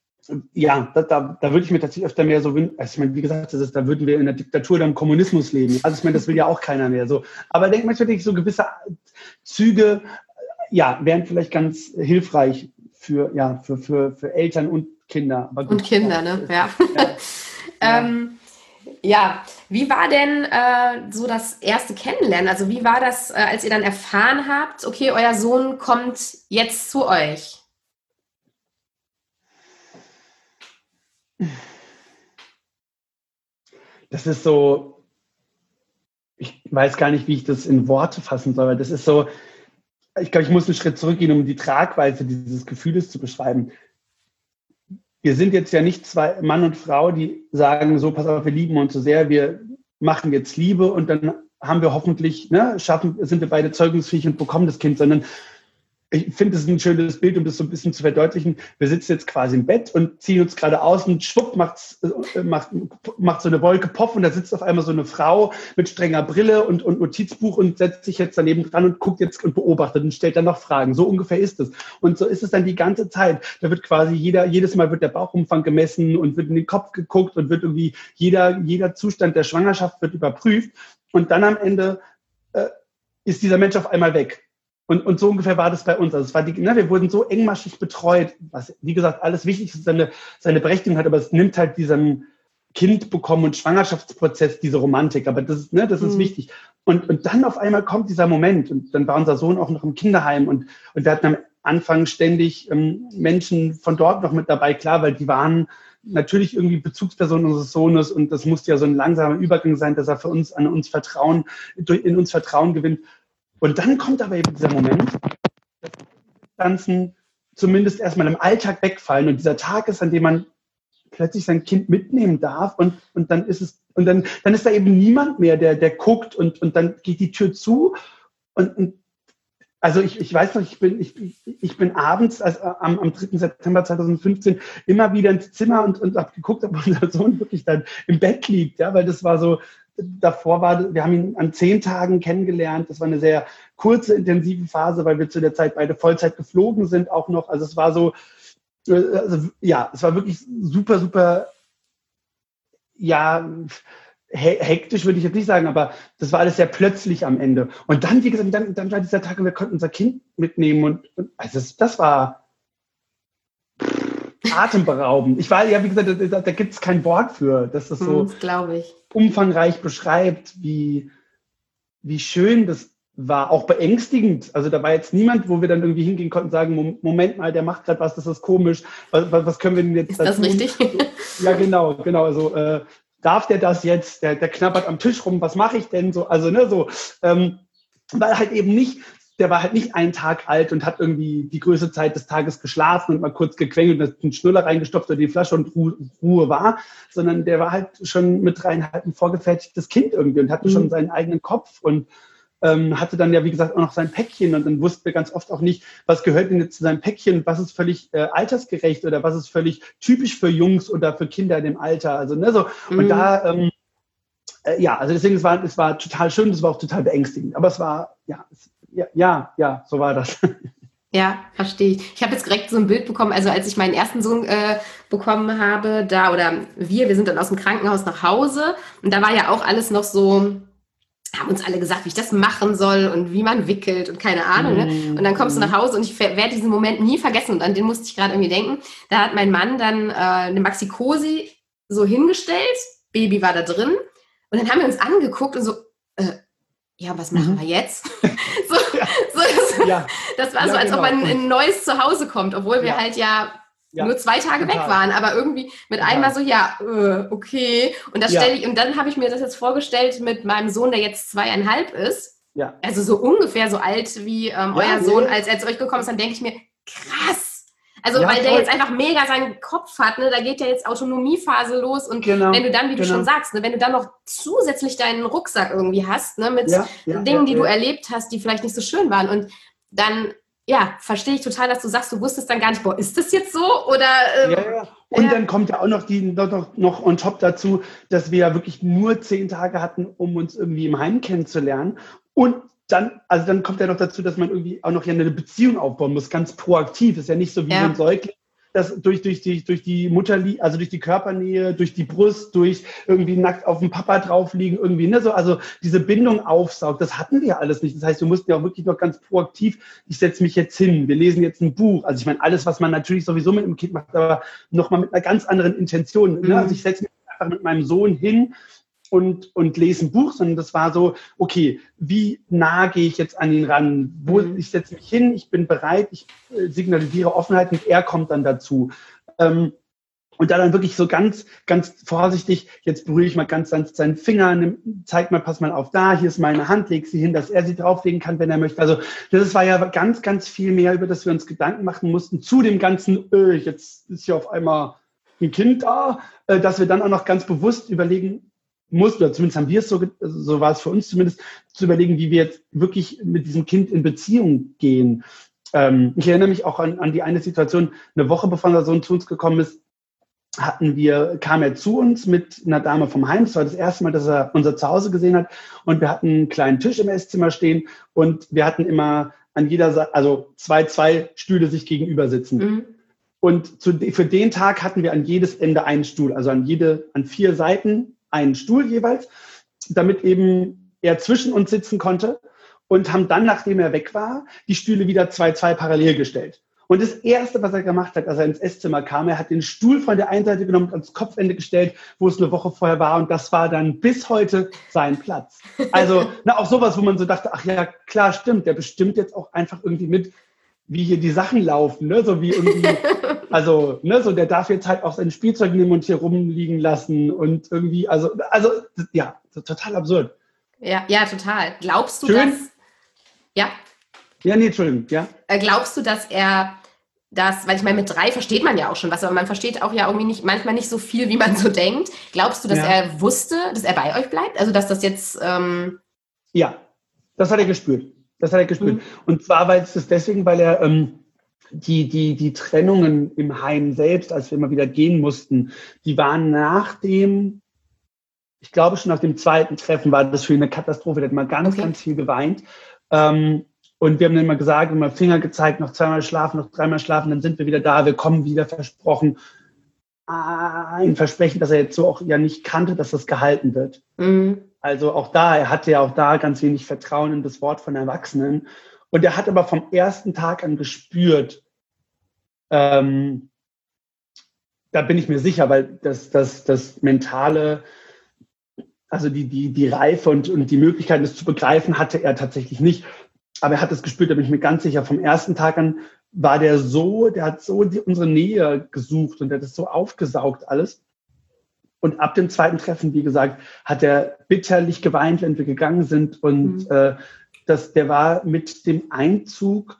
ja, da, da, da würde ich mir tatsächlich öfter mehr so wünschen, also ich meine, wie gesagt, das ist, da würden wir in der Diktatur oder im Kommunismus leben. Also ich meine, das will ja auch keiner mehr so. Aber denk manchmal denke ich, so gewisse Züge, ja, wären vielleicht ganz hilfreich für, ja, für, für, für Eltern und Kinder. Aber gut, und Kinder, ne? Ja. Ja. ähm, ja, wie war denn äh, so das erste Kennenlernen? Also wie war das, äh, als ihr dann erfahren habt, okay, euer Sohn kommt jetzt zu euch? Das ist so, ich weiß gar nicht, wie ich das in Worte fassen soll, weil das ist so, ich glaube, ich muss einen Schritt zurückgehen, um die Tragweite dieses Gefühles zu beschreiben. Wir sind jetzt ja nicht zwei Mann und Frau, die sagen, so, pass auf, wir lieben uns so sehr, wir machen jetzt Liebe und dann haben wir hoffentlich, ne, schaffen, sind wir beide zeugungsfähig und bekommen das Kind, sondern ich finde, das ist ein schönes Bild, um das so ein bisschen zu verdeutlichen. Wir sitzen jetzt quasi im Bett und ziehen uns gerade aus und schwupp macht's, äh, macht, macht so eine Wolke Poff und da sitzt auf einmal so eine Frau mit strenger Brille und, und Notizbuch und setzt sich jetzt daneben dran und guckt jetzt und beobachtet und stellt dann noch Fragen. So ungefähr ist es. Und so ist es dann die ganze Zeit. Da wird quasi jeder, jedes Mal wird der Bauchumfang gemessen und wird in den Kopf geguckt und wird irgendwie jeder, jeder Zustand der Schwangerschaft wird überprüft. Und dann am Ende äh, ist dieser Mensch auf einmal weg. Und, und so ungefähr war das bei uns. Also es war die, ne, wir wurden so engmaschig betreut, was, wie gesagt, alles wichtig ist, seine, seine Berechtigung hat, aber es nimmt halt diesem Kind bekommen und Schwangerschaftsprozess diese Romantik. Aber das ist, ne, das ist mhm. wichtig. Und, und dann auf einmal kommt dieser Moment. Und dann war unser Sohn auch noch im Kinderheim. Und, und wir hatten am Anfang ständig ähm, Menschen von dort noch mit dabei, klar, weil die waren natürlich irgendwie Bezugspersonen unseres Sohnes. Und das musste ja so ein langsamer Übergang sein, dass er für uns, an uns Vertrauen, in uns Vertrauen gewinnt. Und dann kommt aber eben dieser Moment, dass die Distanzen zumindest erstmal im Alltag wegfallen und dieser Tag ist, an dem man plötzlich sein Kind mitnehmen darf und, und dann ist es, und dann, dann ist da eben niemand mehr, der, der guckt und, und dann geht die Tür zu und, und also ich, ich weiß noch, ich bin, ich, ich bin abends, also am, am dritten September zweitausendfünfzehn immer wieder ins Zimmer und, und habe geguckt, ob unser Sohn wirklich dann im Bett liegt, ja, weil das war so, davor war, wir haben ihn an zehn Tagen kennengelernt. Das war eine sehr kurze, intensive Phase, weil wir zu der Zeit beide Vollzeit geflogen sind auch noch. Also es war so, also ja, es war wirklich super, super, ja, hektisch würde ich jetzt nicht sagen, aber das war alles sehr plötzlich am Ende. Und dann, wie gesagt, dann, dann war dieser Tag und wir konnten unser Kind mitnehmen und, und also das, das war atemberaubend. Ich war, ja, wie gesagt, da, da gibt es kein Wort für, dass das so das glaube ich. umfangreich beschreibt, wie, wie schön das war, auch beängstigend. Also da war jetzt niemand, wo wir dann irgendwie hingehen konnten und sagen, Moment mal, der macht gerade was, das ist komisch, was, was können wir denn jetzt Ist das tun? Richtig? Ja, genau, genau. Also äh, darf der das jetzt? Der, der knabbert am Tisch rum, was mache ich denn? So, also ne, so, ähm, weil halt eben nicht, der war halt nicht einen Tag alt und hat irgendwie die größte Zeit des Tages geschlafen und mal kurz gequengelt und einen Schnuller reingestopft oder die Flasche und Ruhe, Ruhe war, sondern der war halt schon mit dreieinhalb ein vorgefertigtes Kind irgendwie und hatte mhm. schon seinen eigenen Kopf und ähm, hatte dann ja, wie gesagt, auch noch sein Päckchen und dann wussten wir ganz oft auch nicht, was gehört denn jetzt zu seinem Päckchen, was ist völlig äh, altersgerecht oder was ist völlig typisch für Jungs oder für Kinder in dem Alter. Also, ne, so. Mhm. Und da, ähm, äh, ja, also deswegen, es war, es war total schön, es war auch total beängstigend, aber es war, ja, es, ja, ja, ja, so war das. Ja, verstehe ich. Ich habe jetzt direkt so ein Bild bekommen, also als ich meinen ersten Sohn äh, bekommen habe, da, oder wir, wir sind dann aus dem Krankenhaus nach Hause und da war ja auch alles noch so, haben uns alle gesagt, wie ich das machen soll und wie man wickelt und keine Ahnung. Ne? Und dann kommst du nach Hause und ich werde diesen Moment nie vergessen und an den musste ich gerade irgendwie denken. Da hat mein Mann dann äh, eine Maxi-Cosi so hingestellt, Baby war da drin und dann haben wir uns angeguckt und so, äh, ja, was machen mhm. wir jetzt? so, ja. so, das, ja. das war ja, so, als genau. ob man in ein neues Zuhause kommt, obwohl wir ja. halt ja, ja nur zwei Tage Total. weg waren, aber irgendwie mit Total. einmal so, ja, äh, okay. Und das ja. stelle ich, und dann habe ich mir das jetzt vorgestellt mit meinem Sohn, der jetzt zweieinhalb ist. Ja. Also so ungefähr so alt wie ähm, ja, euer nee. Sohn, als er zu euch gekommen ist, dann denke ich mir, krass. Also, ja, weil der voll. jetzt einfach mega seinen Kopf hat, ne? Da geht ja jetzt Autonomiephase los und genau, wenn du dann, wie du genau. schon sagst, ne? Wenn du dann noch zusätzlich deinen Rucksack irgendwie hast, ne? Mit ja, ja, Dingen, ja, die ja. du erlebt hast, die vielleicht nicht so schön waren und dann, ja, verstehe ich total, dass du sagst, du wusstest dann gar nicht, boah, ist das jetzt so oder? Ähm, ja, ja. Und ja. dann kommt ja auch noch, die, noch, noch on top dazu, dass wir ja wirklich nur zehn Tage hatten, um uns irgendwie im Heim kennenzulernen und dann, also dann kommt ja noch dazu, dass man irgendwie auch noch ja eine Beziehung aufbauen muss, ganz proaktiv. Ist ja nicht so wie ja. so ein Säugling, das durch, durch, die, durch die Mutter, also durch die Körpernähe, durch die Brust, durch irgendwie nackt auf dem Papa drauf liegen, irgendwie, ne, so, also diese Bindung aufsaugt, das hatten wir alles nicht. Das heißt, wir mussten ja auch wirklich noch ganz proaktiv, ich setze mich jetzt hin, wir lesen jetzt ein Buch. Also ich meine, alles, was man natürlich sowieso mit einem Kind macht, aber nochmal mit einer ganz anderen Intention. Mhm. Ne? Also ich setze mich einfach mit meinem Sohn hin, und, und lese ein Buch, sondern das war so, okay, wie nah gehe ich jetzt an ihn ran? Wo, mhm. Ich setze mich hin, ich bin bereit, ich äh, signalisiere Offenheit und er kommt dann dazu. Ähm, Und da dann wirklich so ganz, ganz vorsichtig, jetzt berühre ich mal ganz sanft seinen Finger, nimm, zeig mal, pass mal auf da, hier ist meine Hand, leg sie hin, dass er sie drauflegen kann, wenn er möchte. Also das war ja ganz, ganz viel mehr, über das wir uns Gedanken machen mussten, zu dem ganzen, öh, jetzt ist hier auf einmal ein Kind da, äh, dass wir dann auch noch ganz bewusst überlegen mussten, oder zumindest haben wir es so, so war es für uns zumindest, zu überlegen, wie wir jetzt wirklich mit diesem Kind in Beziehung gehen. Ähm, ich erinnere mich auch an, an die eine Situation, eine Woche bevor unser Sohn zu uns gekommen ist, hatten wir, kam er zu uns mit einer Dame vom Heim. Das war das erste Mal, dass er unser Zuhause gesehen hat. Und wir hatten einen kleinen Tisch im Esszimmer stehen und wir hatten immer an jeder Seite, also zwei, zwei Stühle sich gegenüber sitzen. Mhm. Und zu, für den Tag hatten wir an jedes Ende einen Stuhl, also an jede, an vier Seiten einen Stuhl jeweils, damit eben er zwischen uns sitzen konnte, und haben dann, nachdem er weg war, die Stühle wieder zwei, zwei parallel gestellt. Und das Erste, was er gemacht hat, als er ins Esszimmer kam, er hat den Stuhl von der einen Seite genommen und ans Kopfende gestellt, wo es eine Woche vorher war. Und das war dann bis heute sein Platz. Also na, auch sowas, wo man so dachte, ach ja, klar, stimmt, der bestimmt jetzt auch einfach irgendwie mit, wie hier die Sachen laufen. Ne? So wie irgendwie, also ne, so der darf jetzt halt auch sein Spielzeug nehmen und hier rumliegen lassen. Und irgendwie, also, also ja, so total absurd. Ja, ja, total. Glaubst du, Schön. dass... Ja? Ja, nee, Entschuldigung, ja. Glaubst du, dass er das, weil ich meine, mit drei versteht man ja auch schon was, aber man versteht auch ja irgendwie nicht, manchmal nicht so viel, wie man so denkt. Glaubst du, dass ja. er wusste, dass er bei euch bleibt? Also, dass das jetzt... Ähm ja, das hat er gespürt. Das hat er gespürt. Mhm. Und zwar, weil es das deswegen, weil er ähm, die, die, die Trennungen im Heim selbst, als wir immer wieder gehen mussten, die waren nach dem, ich glaube schon nach dem zweiten Treffen, war das für ihn eine Katastrophe. Der hat mal ganz, okay. ganz viel geweint. Ähm, Und wir haben dann immer gesagt, immer Finger gezeigt, noch zweimal schlafen, noch dreimal schlafen, dann sind wir wieder da, wir kommen wieder, versprochen. Ein Versprechen, das er jetzt so auch ja nicht kannte, dass das gehalten wird. Mhm. Also auch da, er hatte ja auch da ganz wenig Vertrauen in das Wort von Erwachsenen. Und er hat aber vom ersten Tag an gespürt, ähm, da bin ich mir sicher, weil das, das, das mentale, also die, die, die Reife und, und die Möglichkeit, das zu begreifen, hatte er tatsächlich nicht. Aber er hat es gespürt, da bin ich mir ganz sicher. Vom ersten Tag an war der so, der hat so die, unsere Nähe gesucht und der hat das so aufgesaugt alles. Und ab dem zweiten Treffen, wie gesagt, hat er bitterlich geweint, wenn wir gegangen sind. Und mhm. äh, das, der war mit dem Einzug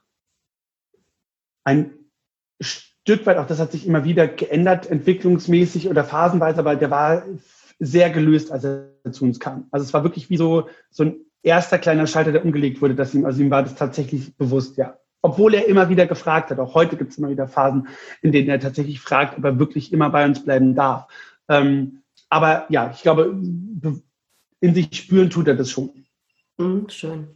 ein Stück weit, auch das hat sich immer wieder geändert, entwicklungsmäßig oder phasenweise, aber der war sehr gelöst, als er zu uns kam. Also es war wirklich wie so, so ein erster kleiner Schalter, der umgelegt wurde, dass ihm, also ihm war das tatsächlich bewusst, ja. Obwohl er immer wieder gefragt hat, auch heute gibt es immer wieder Phasen, in denen er tatsächlich fragt, ob er wirklich immer bei uns bleiben darf. Ähm, aber ja, ich glaube, in sich spüren tut er das schon. Mhm, schön.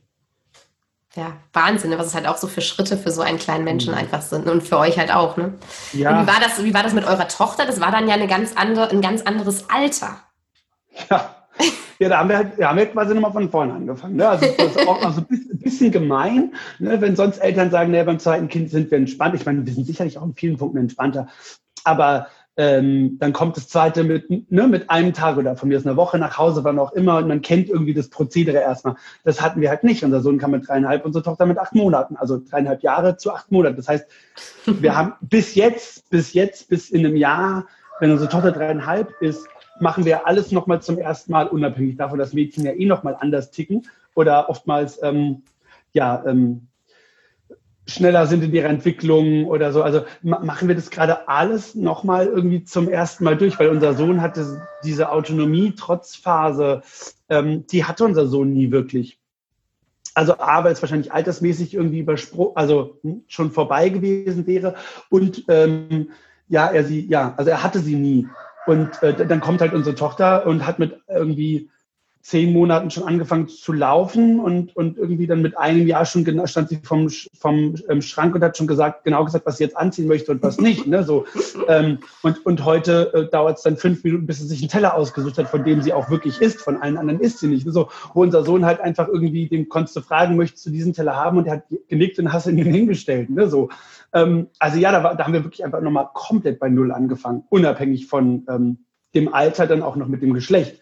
Ja, Wahnsinn, was es halt auch so für Schritte für so einen kleinen Menschen mhm. einfach sind und für euch halt auch, ne? Ja. Und wie war das, wie war das mit eurer Tochter? Das war dann ja eine ganz andere, ein ganz anderes Alter. Ja. Ja, da haben wir halt, da haben wir quasi nochmal von vorne angefangen. Ne? Also das ist auch also ein bisschen gemein, ne? Wenn sonst Eltern sagen, ne, beim zweiten Kind sind wir entspannt. Ich meine, wir sind sicherlich auch in vielen Punkten entspannter. Aber ähm, dann kommt das zweite mit, ne, mit einem Tag oder von mir ist eine Woche nach Hause, wann auch immer. Und man kennt irgendwie das Prozedere erstmal. Das hatten wir halt nicht. Unser Sohn kam mit dreieinhalb, unsere Tochter mit acht Monaten. Also dreieinhalb Jahre zu acht Monaten. Das heißt, wir haben bis jetzt, bis jetzt, bis in einem Jahr, wenn unsere Tochter dreieinhalb ist, machen wir alles nochmal zum ersten Mal, unabhängig davon, dass Mädchen ja eh nochmal anders ticken oder oftmals ähm, ja, ähm, schneller sind in ihrer Entwicklung oder so. Also ma- machen wir das gerade alles nochmal irgendwie zum ersten Mal durch, weil unser Sohn hatte diese Autonomie-Trotzphase, ähm, die hatte unser Sohn nie wirklich. Also A, weil es wahrscheinlich altersmäßig irgendwie überspro- also schon vorbei gewesen wäre und ähm, ja, er sie, ja, also er hatte sie nie. Und äh, dann kommt halt unsere Tochter und hat mit irgendwie zehn Monaten schon angefangen zu laufen und, und irgendwie dann mit einem Jahr schon genau, stand sie vom, vom ähm, Schrank und hat schon gesagt, genau gesagt, was sie jetzt anziehen möchte und was nicht. Ne? So, ähm, und, und heute äh, dauert es dann fünf Minuten, bis sie sich einen Teller ausgesucht hat, von dem sie auch wirklich isst. Von allen anderen isst sie nicht. So, wo unser Sohn halt einfach irgendwie, dem konntest du fragen, möchtest du diesen Teller haben? Und er hat genickt und hast ihn hingestellt. Ne? So, ähm, also ja, da, war, da haben wir wirklich einfach nochmal komplett bei Null angefangen, unabhängig von ähm, dem Alter, dann auch noch mit dem Geschlecht.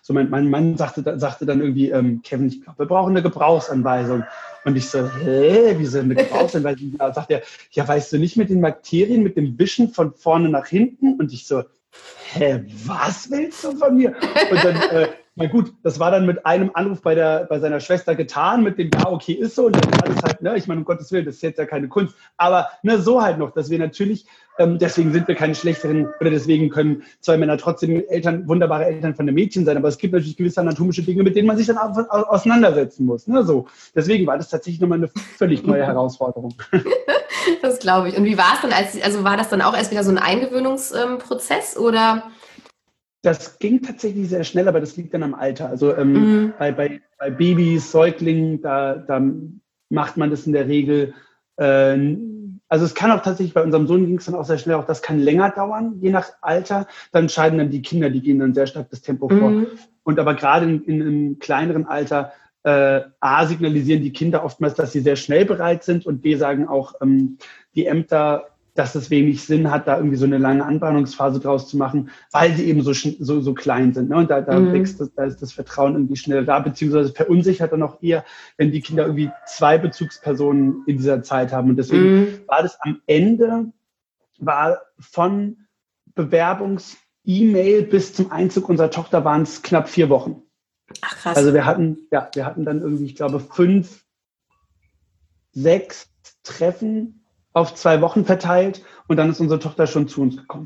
So mein, mein Mann sagte, sagte dann irgendwie, ähm, Kevin, ich glaube, wir brauchen eine Gebrauchsanweisung. Und ich so, hä, wieso eine Gebrauchsanweisung? Da sagt er, ja, weißt du nicht mit den Bakterien, mit dem Wischen von vorne nach hinten? Und ich so, hä, was willst du von mir? Und dann, äh, na gut, das war dann mit einem Anruf bei, der, bei seiner Schwester getan, mit dem, ja, okay, ist so. Und dann alles halt, ne, ich meine, um Gottes Willen, das ist jetzt ja keine Kunst. Aber ne, so halt noch, dass wir natürlich, ähm, deswegen sind wir keine schlechteren, oder deswegen können zwei Männer trotzdem Eltern, wunderbare Eltern von einem Mädchen sein. Aber es gibt natürlich gewisse anatomische Dinge, mit denen man sich dann au- au- auseinandersetzen muss. Ne, so. Deswegen war das tatsächlich nochmal eine völlig neue Herausforderung. Das glaube ich. Und wie war es dann, als, also war das dann auch erst wieder so ein Eingewöhnungsprozess ähm, oder? Das ging tatsächlich sehr schnell, aber das liegt dann am Alter. Also ähm, Mhm. bei, bei, bei Babys, Säuglingen, da, da macht man das in der Regel. Äh, also es kann auch tatsächlich, bei unserem Sohn ging es dann auch sehr schnell, auch das kann länger dauern, je nach Alter. Dann entscheiden dann die Kinder, die gehen dann sehr stark das Tempo vor. Mhm. Und aber gerade in, in einem kleineren Alter, äh, A, signalisieren die Kinder oftmals, dass sie sehr schnell bereit sind und B, sagen auch ähm, die Ämter, dass es wenig Sinn hat, da irgendwie so eine lange Anbahnungsphase draus zu machen, weil sie eben so, so, so klein sind. Ne? Und da, da, Mhm. wächst das, da ist das Vertrauen irgendwie schneller da, beziehungsweise verunsichert dann auch eher, wenn die Kinder irgendwie zwei Bezugspersonen in dieser Zeit haben. Und deswegen Mhm. war das am Ende, war von Bewerbungs-E-Mail bis zum Einzug unserer Tochter waren es knapp vier Wochen. Ach krass. Also wir hatten, ja, wir hatten dann irgendwie, ich glaube, fünf, sechs Treffen auf zwei Wochen verteilt und dann ist unsere Tochter schon zu uns gekommen.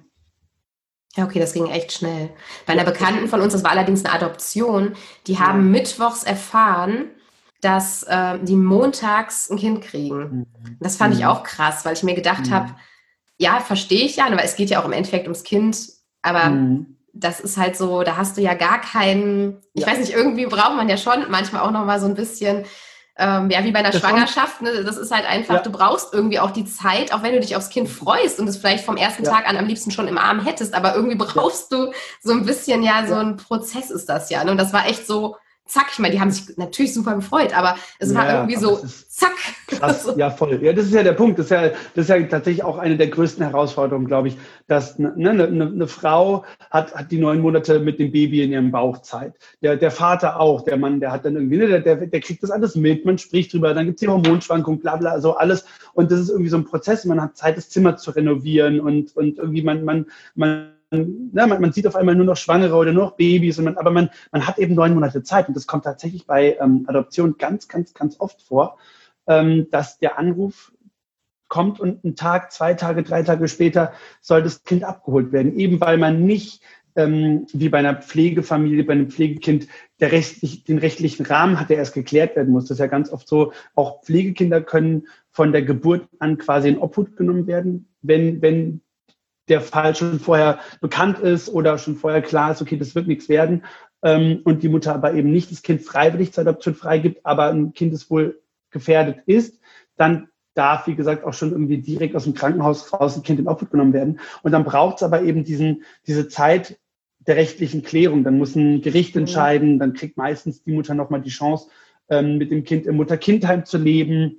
Ja, okay, das ging echt schnell. Bei einer Bekannten von uns, das war allerdings eine Adoption, die haben mittwochs erfahren, dass äh, die montags ein Kind kriegen. Das fand ich auch krass, weil ich mir gedacht Mhm. habe, ja, verstehe ich ja, weil es geht ja auch im Endeffekt ums Kind, aber Mhm. das ist halt so, da hast du ja gar keinen, ich Ja. weiß nicht, irgendwie braucht man ja schon manchmal auch noch mal so ein bisschen, ähm, ja, wie bei einer Das Schwangerschaft, ne? Das ist halt einfach, Ja. du brauchst irgendwie auch die Zeit, auch wenn du dich aufs Kind freust und es vielleicht vom ersten Ja. Tag an am liebsten schon im Arm hättest, aber irgendwie brauchst du so ein bisschen, ja, so Ja. ein Prozess ist das ja. Ne? Und das war echt so, zack, ich meine, die haben sich natürlich super gefreut, aber es war Ja, irgendwie aber so, es ist zack. krass, ja voll. Ja, das ist ja der Punkt. Das ist ja, das ist ja tatsächlich auch eine der größten Herausforderungen, glaube ich, dass ne, eine, eine, eine Frau hat, hat die neun Monate mit dem Baby in ihrem Bauch Zeit. Der, der Vater auch, der Mann, der hat dann irgendwie, ne, der, der, der kriegt das alles mit, man spricht drüber, dann gibt es die Hormonschwankungen, bla bla, so alles. Und das ist irgendwie so ein Prozess, man hat Zeit, das Zimmer zu renovieren und, und irgendwie man, man, man Ja, man, man sieht auf einmal nur noch Schwangere oder nur noch Babys, und man, aber man, man hat eben neun Monate Zeit. Und das kommt tatsächlich bei ähm, Adoption ganz, ganz, ganz oft vor, ähm, dass der Anruf kommt und einen Tag, zwei Tage, drei Tage später soll das Kind abgeholt werden. Eben weil man nicht, ähm, wie bei einer Pflegefamilie, bei einem Pflegekind, der rechtlich, den rechtlichen Rahmen hat, der erst geklärt werden muss. Das ist ja ganz oft so, auch Pflegekinder können von der Geburt an quasi in Obhut genommen werden, wenn, wenn der Fall schon vorher bekannt ist oder schon vorher klar ist, okay, das wird nichts werden, ähm, und die Mutter aber eben nicht das Kind freiwillig zur Adoption freigibt, aber ein Kind, das wohl gefährdet ist, dann darf, wie gesagt, auch schon irgendwie direkt aus dem Krankenhaus raus ein Kind in Obhut genommen werden. Und dann braucht es aber eben diesen, diese Zeit der rechtlichen Klärung. Dann muss ein Gericht entscheiden, dann kriegt meistens die Mutter nochmal die Chance, ähm, mit dem Kind im Mutter-Kind-Heim zu leben.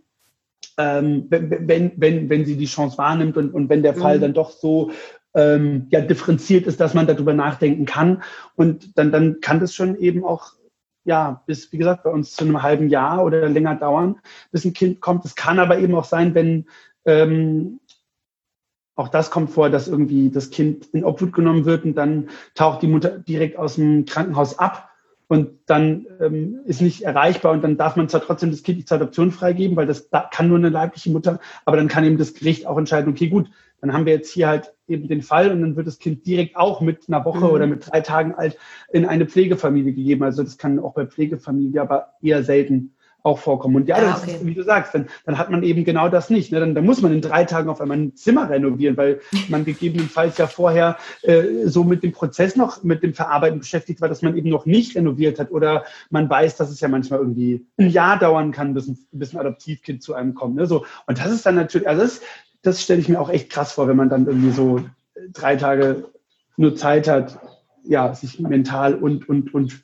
Ähm, wenn, wenn, wenn, wenn sie die Chance wahrnimmt und, und wenn der Fall Mhm. dann doch so ähm, ja, differenziert ist, dass man darüber nachdenken kann. Und dann, dann kann das schon eben auch, ja, bis, wie gesagt, bei uns zu einem halben Jahr oder länger dauern, bis ein Kind kommt. Es kann aber eben auch sein, wenn ähm, auch das kommt vor, dass irgendwie das Kind in Obhut genommen wird und dann taucht die Mutter direkt aus dem Krankenhaus ab. Und dann ähm, ist nicht erreichbar und dann darf man zwar trotzdem das Kind nicht zur Adoption freigeben, weil das da kann nur eine leibliche Mutter, aber dann kann eben das Gericht auch entscheiden, okay, gut, dann haben wir jetzt hier halt eben den Fall und dann wird das Kind direkt auch mit einer Woche Mhm. oder mit drei Tagen alt in eine Pflegefamilie gegeben. Also das kann auch bei Pflegefamilie aber eher selten auch vorkommen. Und ja, Ah, das okay. ist, wie du sagst, dann, dann hat man eben genau das nicht. Ne? Dann, dann muss man in drei Tagen auf einmal ein Zimmer renovieren, weil man gegebenenfalls ja vorher äh, so mit dem Prozess noch, mit dem Verarbeiten beschäftigt war, dass man eben noch nicht renoviert hat. Oder man weiß, dass es ja manchmal irgendwie ein Jahr dauern kann, bis ein, bis ein Adoptivkind zu einem kommt. Ne? So. Und das ist dann natürlich, also das, das stelle ich mir auch echt krass vor, wenn man dann irgendwie so drei Tage nur Zeit hat, ja, sich mental und, und, und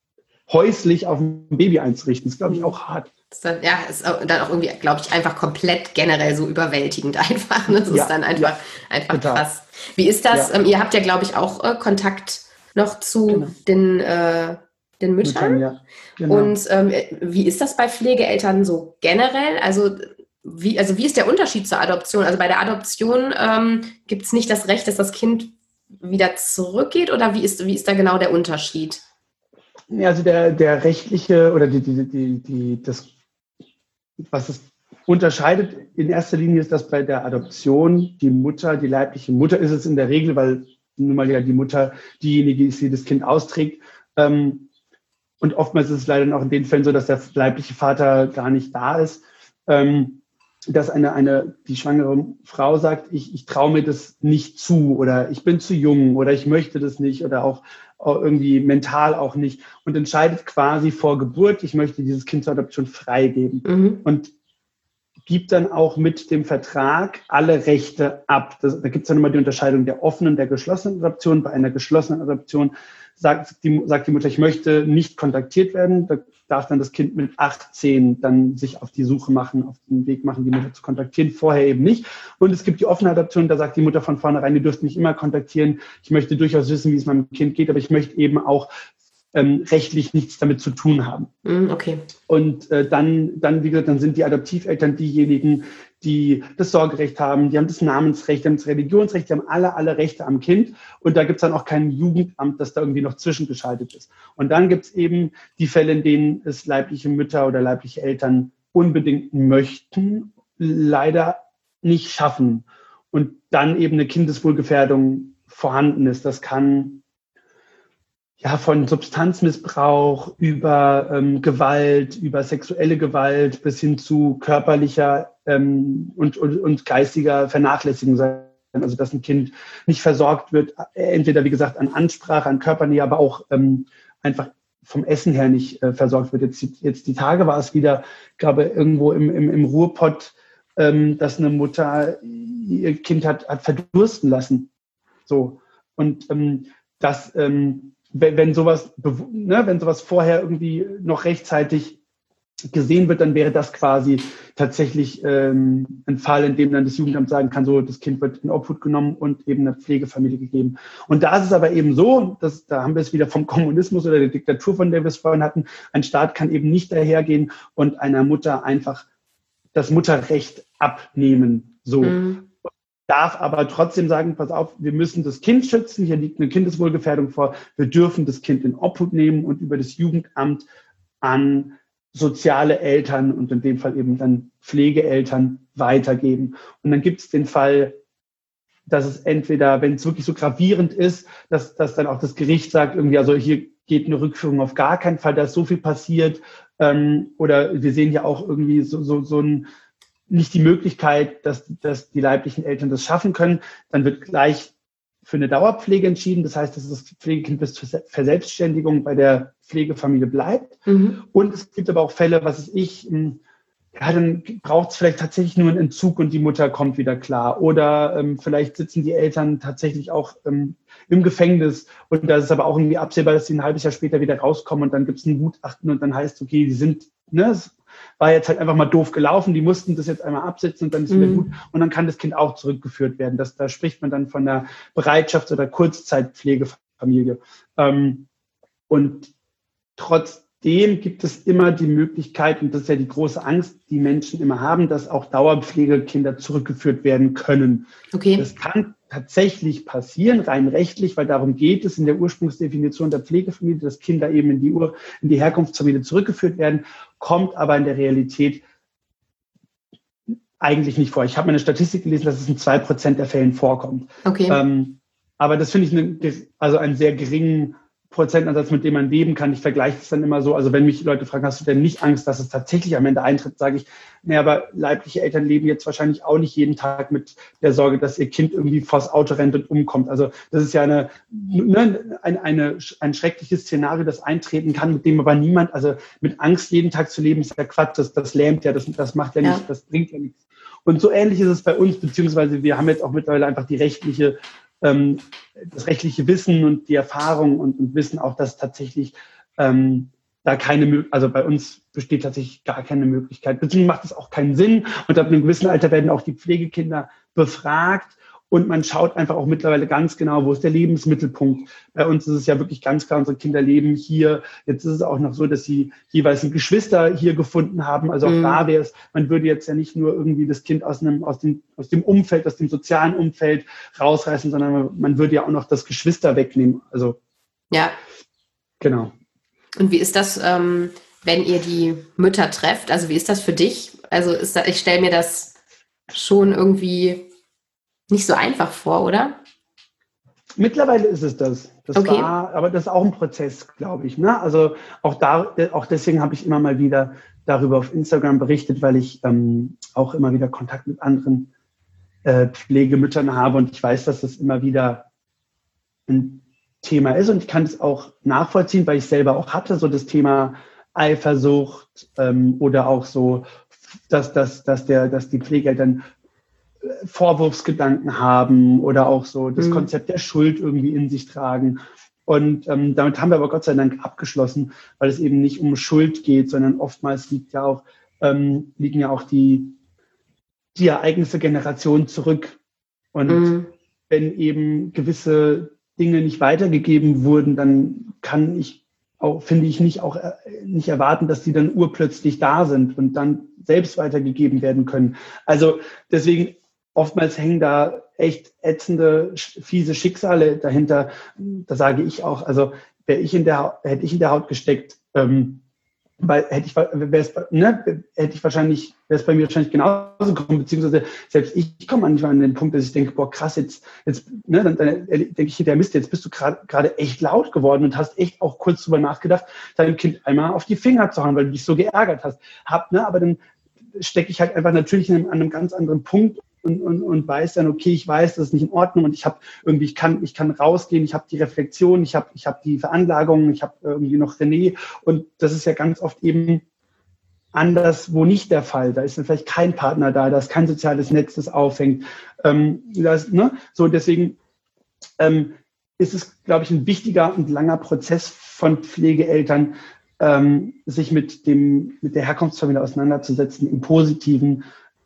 häuslich auf ein Baby einzurichten. Das ist, glaube ich, auch hart. Das ist dann, ja, ist auch, dann auch irgendwie, glaube ich, einfach komplett generell so überwältigend einfach. Ne? Das Ja, ist dann einfach, ja, einfach total. krass. Wie ist das? Ja. Ähm, ihr habt ja, glaube ich, auch äh, Kontakt noch zu Genau. den, äh, den Müttern. Müttern, ja. Genau. Und ähm, wie ist das bei Pflegeeltern so generell? Also wie, also wie ist der Unterschied zur Adoption? Also bei der Adoption ähm, gibt es nicht das Recht, dass das Kind wieder zurückgeht, oder wie ist, wie ist da genau der Unterschied? Ja, also der, der rechtliche oder die, die, die, die, das, was es unterscheidet in erster Linie, ist, dass bei der Adoption die Mutter, die leibliche Mutter ist es in der Regel, weil nun mal ja die Mutter diejenige ist, die das Kind austrägt. Ähm, und oftmals ist es leider auch in den Fällen so, dass der leibliche Vater gar nicht da ist. Ähm, dass eine, eine, die schwangere Frau sagt, ich, ich traue mir das nicht zu oder ich bin zu jung oder ich möchte das nicht oder auch, auch irgendwie mental auch nicht und entscheidet quasi vor Geburt, ich möchte dieses Kind zur Adoption freigeben mhm. und gibt dann auch mit dem Vertrag alle Rechte ab. Das, da gibt es dann immer die Unterscheidung der offenen und der geschlossenen Adoption. Bei einer geschlossenen Adoption sagt die, sagt die Mutter, ich möchte nicht kontaktiert werden. Da darf dann das Kind mit achtzehn dann sich auf die Suche machen, auf den Weg machen, die Mutter zu kontaktieren. Vorher eben nicht. Und es gibt die offene Adoption, da sagt die Mutter von vornherein, ihr dürft mich immer kontaktieren. Ich möchte durchaus wissen, wie es meinem Kind geht, aber ich möchte eben auch ähm, rechtlich nichts damit zu tun haben. Okay. Und äh, dann, dann, wie gesagt, dann sind die Adoptiveltern diejenigen, die das Sorgerecht haben, die haben das Namensrecht, die haben das Religionsrecht, die haben alle, alle Rechte am Kind. Und da gibt es dann auch kein Jugendamt, das da irgendwie noch zwischengeschaltet ist. Und dann gibt es eben die Fälle, in denen es leibliche Mütter oder leibliche Eltern unbedingt möchten, leider nicht schaffen. Und dann eben eine Kindeswohlgefährdung vorhanden ist. Das kann ja von Substanzmissbrauch über ähm, Gewalt, über sexuelle Gewalt bis hin zu körperlicher ähm, und, und, und geistiger Vernachlässigung sein. Also dass ein Kind nicht versorgt wird, entweder wie gesagt an Ansprache, an Körpernähe, aber auch ähm, einfach vom Essen her nicht äh, versorgt wird. Jetzt, jetzt die Tage war es wieder, ich glaube, irgendwo im, im, im Ruhrpott, ähm, dass eine Mutter ihr Kind hat, hat verdursten lassen. So. Und ähm, das ähm, Wenn, wenn, sowas, ne, wenn sowas vorher irgendwie noch rechtzeitig gesehen wird, dann wäre das quasi tatsächlich ähm, ein Fall, in dem dann das Jugendamt sagen kann, so, das Kind wird in Obhut genommen und eben einer Pflegefamilie gegeben. Und da ist es aber eben so, dass, da haben wir es wieder vom Kommunismus oder der Diktatur, von der wir es vorhin hatten, ein Staat kann eben nicht dahergehen und einer Mutter einfach das Mutterrecht abnehmen. So. Mhm. Darf aber trotzdem sagen, pass auf, wir müssen das Kind schützen, hier liegt eine Kindeswohlgefährdung vor, wir dürfen das Kind in Obhut nehmen und über das Jugendamt an soziale Eltern und in dem Fall eben dann Pflegeeltern weitergeben. Und dann gibt es den Fall, dass es entweder, wenn es wirklich so gravierend ist, dass, dass dann auch das Gericht sagt, irgendwie, also hier geht eine Rückführung auf gar keinen Fall, da ist so viel passiert. Ähm, oder wir sehen ja auch irgendwie so, so, so ein nicht die Möglichkeit, dass, dass die leiblichen Eltern das schaffen können, dann wird gleich für eine Dauerpflege entschieden. Das heißt, dass das Pflegekind bis zur Verselbstständigung bei der Pflegefamilie bleibt. Mhm. Und es gibt aber auch Fälle, was weiß ich, ja, dann braucht es vielleicht tatsächlich nur einen Entzug und die Mutter kommt wieder klar. Oder ähm, vielleicht sitzen die Eltern tatsächlich auch ähm, im Gefängnis und da ist es aber auch irgendwie absehbar, dass sie ein halbes Jahr später wieder rauskommen und dann gibt es ein Gutachten und dann heißt, okay, die sind, ne, es war jetzt halt einfach mal doof gelaufen, die mussten das jetzt einmal absetzen und dann ist es mhm. wieder gut und dann kann das Kind auch zurückgeführt werden. Das, da spricht man dann von einer Bereitschafts- oder Kurzzeitpflegefamilie. Ähm, und trotzdem gibt es immer die Möglichkeit, und das ist ja die große Angst, die Menschen immer haben, dass auch Dauerpflegekinder zurückgeführt werden können. Okay. Das kann tatsächlich passieren, rein rechtlich, weil darum geht es in der Ursprungsdefinition der Pflegefamilie, dass Kinder eben in die, Ur-, in die Herkunftsfamilie zurückgeführt werden, kommt aber in der Realität eigentlich nicht vor. Ich habe mal eine Statistik gelesen, dass es in zwei Prozent der Fällen vorkommt. Okay. Ähm, aber das finde ich eine, also einen sehr geringen Prozentansatz, mit dem man leben kann. Ich vergleiche es dann immer so, also wenn mich Leute fragen, hast du denn nicht Angst, dass es tatsächlich am Ende eintritt, sage ich, naja, aber leibliche Eltern leben jetzt wahrscheinlich auch nicht jeden Tag mit der Sorge, dass ihr Kind irgendwie vors Auto rennt und umkommt. Also das ist ja eine, ne, eine, eine, ein schreckliches Szenario, das eintreten kann, mit dem aber niemand, also mit Angst jeden Tag zu leben, ist ja Quatsch, das, das lähmt ja, das, das macht ja, ja nicht, das bringt ja nichts. Und so ähnlich ist es bei uns, beziehungsweise wir haben jetzt auch mittlerweile einfach die rechtliche ähm, das rechtliche Wissen und die Erfahrung und, und wissen auch, dass tatsächlich ähm, da keine, also bei uns besteht tatsächlich gar keine Möglichkeit. Beziehungsweise macht es auch keinen Sinn und ab einem gewissen Alter werden auch die Pflegekinder befragt Und man schaut einfach auch mittlerweile ganz genau, wo ist der Lebensmittelpunkt. Bei uns ist es ja wirklich ganz klar, unsere Kinder leben hier. Jetzt ist es auch noch so, dass sie jeweils ein Geschwister hier gefunden haben. Also auch mhm. da wäre es, man würde jetzt ja nicht nur irgendwie das Kind aus, einem, aus, dem, aus dem Umfeld, aus dem sozialen Umfeld rausreißen, sondern man, man würde ja auch noch das Geschwister wegnehmen. Also ja. Genau. Und wie ist das, ähm, wenn ihr die Mütter trefft? Also wie ist das für dich? Also ist da, ich stelle mir das schon irgendwie nicht so einfach vor, oder? Mittlerweile ist es das. Das okay. war, aber das ist auch ein Prozess, glaube ich. Ne? Also auch da, auch deswegen habe ich immer mal wieder darüber auf Instagram berichtet, weil ich ähm, auch immer wieder Kontakt mit anderen äh, Pflegemüttern habe und ich weiß, dass das immer wieder ein Thema ist und ich kann es auch nachvollziehen, weil ich selber auch hatte, so das Thema Eifersucht ähm, oder auch so, dass, dass, dass, der, dass die Pflegeeltern Vorwurfsgedanken haben oder auch so das mhm. Konzept der Schuld irgendwie in sich tragen. Und ähm, damit haben wir aber Gott sei Dank abgeschlossen, weil es eben nicht um Schuld geht, sondern oftmals liegt ja auch, ähm, liegen ja auch die, die Ereignisse Generationen zurück. Und mhm. wenn eben gewisse Dinge nicht weitergegeben wurden, dann kann ich auch, finde ich, nicht auch äh, nicht erwarten, dass die dann urplötzlich da sind und dann selbst weitergegeben werden können. Also deswegen oftmals hängen da echt ätzende, fiese Schicksale dahinter. Da sage ich auch, also wäre ich in der, hätte ich in der Haut gesteckt, ähm, weil hätte ich, wär's, ne, hätte ich wahrscheinlich, wäre es bei mir wahrscheinlich genauso gekommen, beziehungsweise selbst ich komme manchmal an den Punkt, dass ich denke, boah, krass, jetzt, jetzt, ne, dann, dann denke ich, der Mist, jetzt bist du gerade echt laut geworden und hast echt auch kurz drüber nachgedacht, deinem Kind einmal auf die Finger zu hauen, weil du dich so geärgert hast. Hab, ne, aber dann stecke ich halt einfach natürlich in einem, an einem ganz anderen Punkt und, und, und weiß dann, okay, ich weiß, das ist nicht in Ordnung und ich habe irgendwie, ich kann, ich kann rausgehen, ich habe die Reflexion, ich habe ich habe die Veranlagung, ich habe irgendwie noch René und das ist ja ganz oft eben anders, wo nicht der Fall. Da ist dann vielleicht kein Partner da, da ist kein soziales Netz, das aufhängt. Ähm, das, ne? So, deswegen ähm, ist es, glaube ich, ein wichtiger und langer Prozess von Pflegeeltern, ähm, sich mit dem, mit der Herkunftsfamilie auseinanderzusetzen, im Positiven,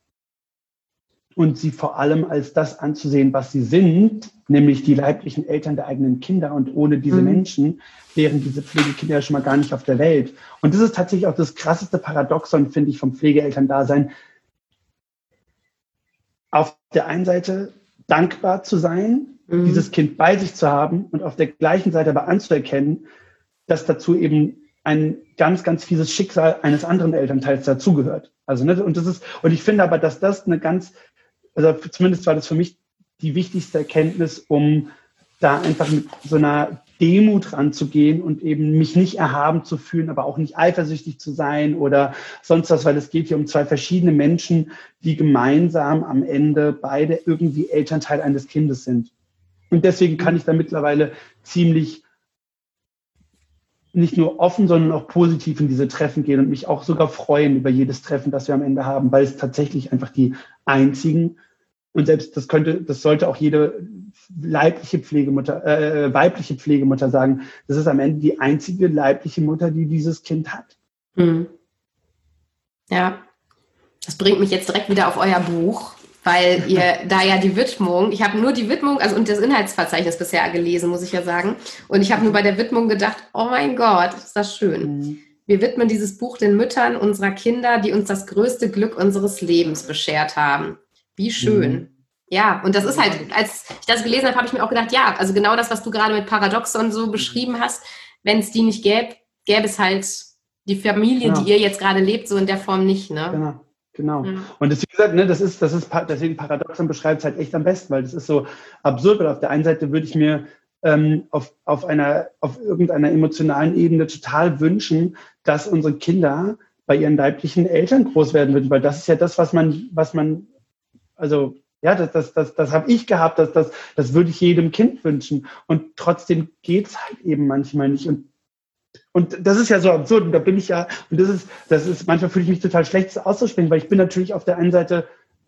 und sie vor allem als das anzusehen, was sie sind, nämlich die leiblichen Eltern der eigenen Kinder. Und ohne diese mhm. Menschen wären diese Pflegekinder ja schon mal gar nicht auf der Welt. Und das ist tatsächlich auch das krasseste Paradoxon, finde ich, vom Pflegeelterndasein. Auf der einen Seite dankbar zu sein, mhm. dieses Kind bei sich zu haben und auf der gleichen Seite aber anzuerkennen, dass dazu eben ein ganz, ganz fieses Schicksal eines anderen Elternteils dazugehört. Also, ne, und das ist, und ich finde aber, dass das eine ganz, also zumindest war das für mich die wichtigste Erkenntnis, um da einfach mit so einer Demut ranzugehen und eben mich nicht erhaben zu fühlen, aber auch nicht eifersüchtig zu sein oder sonst was, weil es geht hier um zwei verschiedene Menschen, die gemeinsam am Ende beide irgendwie Elternteil eines Kindes sind. Und deswegen kann ich da mittlerweile ziemlich nicht nur offen, sondern auch positiv in diese Treffen gehen und mich auch sogar freuen über jedes Treffen, das wir am Ende haben, weil es tatsächlich einfach die einzigen, und selbst das könnte, das sollte auch jede leibliche Pflegemutter, äh, weibliche Pflegemutter sagen, das ist am Ende die einzige leibliche Mutter, die dieses Kind hat. Hm. Ja, das bringt mich jetzt direkt wieder auf euer Buch, weil ihr da ja die Widmung, ich habe nur die Widmung, also und das Inhaltsverzeichnis bisher gelesen, muss ich ja sagen. Und ich habe nur bei der Widmung gedacht, oh mein Gott, ist das schön. Mhm. Wir widmen dieses Buch den Müttern unserer Kinder, die uns das größte Glück unseres Lebens beschert haben. Wie schön. Mhm. Ja, und das ist halt, als ich das gelesen habe, habe ich mir auch gedacht, ja, also genau das, was du gerade mit Paradoxon so beschrieben hast, wenn es die nicht gäbe, gäbe es halt die Familie, genau. die ihr jetzt gerade lebt, so in der Form nicht, ne? Genau. Genau. Mhm. Und das, wie gesagt, ne, das ist, das ist, deswegen Paradoxon beschreibt es halt echt am besten, weil das ist so absurd, weil auf der einen Seite würde ich mir ähm, auf, auf einer, auf irgendeiner emotionalen Ebene total wünschen, dass unsere Kinder bei ihren leiblichen Eltern groß werden würden, weil das ist ja das, was man, was man, also, ja, das, das, das, das habe ich gehabt, das, das, das würde ich jedem Kind wünschen. Und trotzdem geht es halt eben manchmal nicht. Und Und das ist ja so absurd, und da bin ich ja, und das ist, das ist, manchmal fühle ich mich total schlecht, das auszusprechen, weil ich bin natürlich auf der einen Seite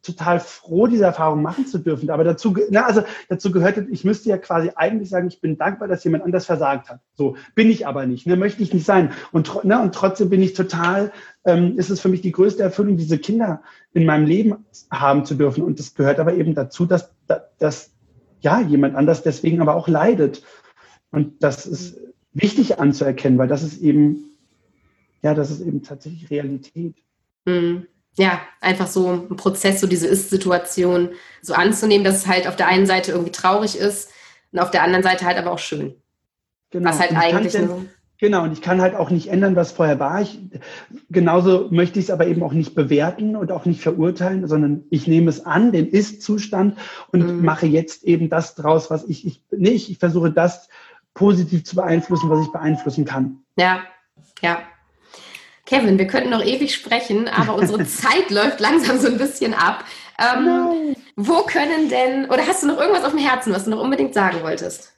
total froh, diese Erfahrung machen zu dürfen. Aber dazu, na, also dazu gehört, ich müsste ja quasi eigentlich sagen, ich bin dankbar, dass jemand anders versagt hat. So bin ich aber nicht, ne, möchte ich nicht sein. Und, ne, und trotzdem bin ich total, ähm, ist es für mich die größte Erfüllung, diese Kinder in meinem Leben haben zu dürfen. Und das gehört aber eben dazu, dass, dass ja, jemand anders deswegen aber auch leidet. Und das ist wichtig anzuerkennen, weil das ist eben, ja, das ist eben tatsächlich Realität. Mhm. Ja, einfach so ein Prozess, so diese Ist-Situation so anzunehmen, dass es halt auf der einen Seite irgendwie traurig ist und auf der anderen Seite halt aber auch schön. Genau. Was halt eigentlich denn, nur... Genau, und ich kann halt auch nicht ändern, was vorher war. Ich, genauso möchte ich es aber eben auch nicht bewerten und auch nicht verurteilen, sondern ich nehme es an, den Ist-Zustand und mhm. mache jetzt eben das draus, was ich, ich nicht, ich versuche das positiv zu beeinflussen, was ich beeinflussen kann. Ja, ja. Kevin, wir könnten noch ewig sprechen, aber unsere Zeit läuft langsam so ein bisschen ab. Ähm, no. Wo können denn, oder hast du noch irgendwas auf dem Herzen, was du noch unbedingt sagen wolltest?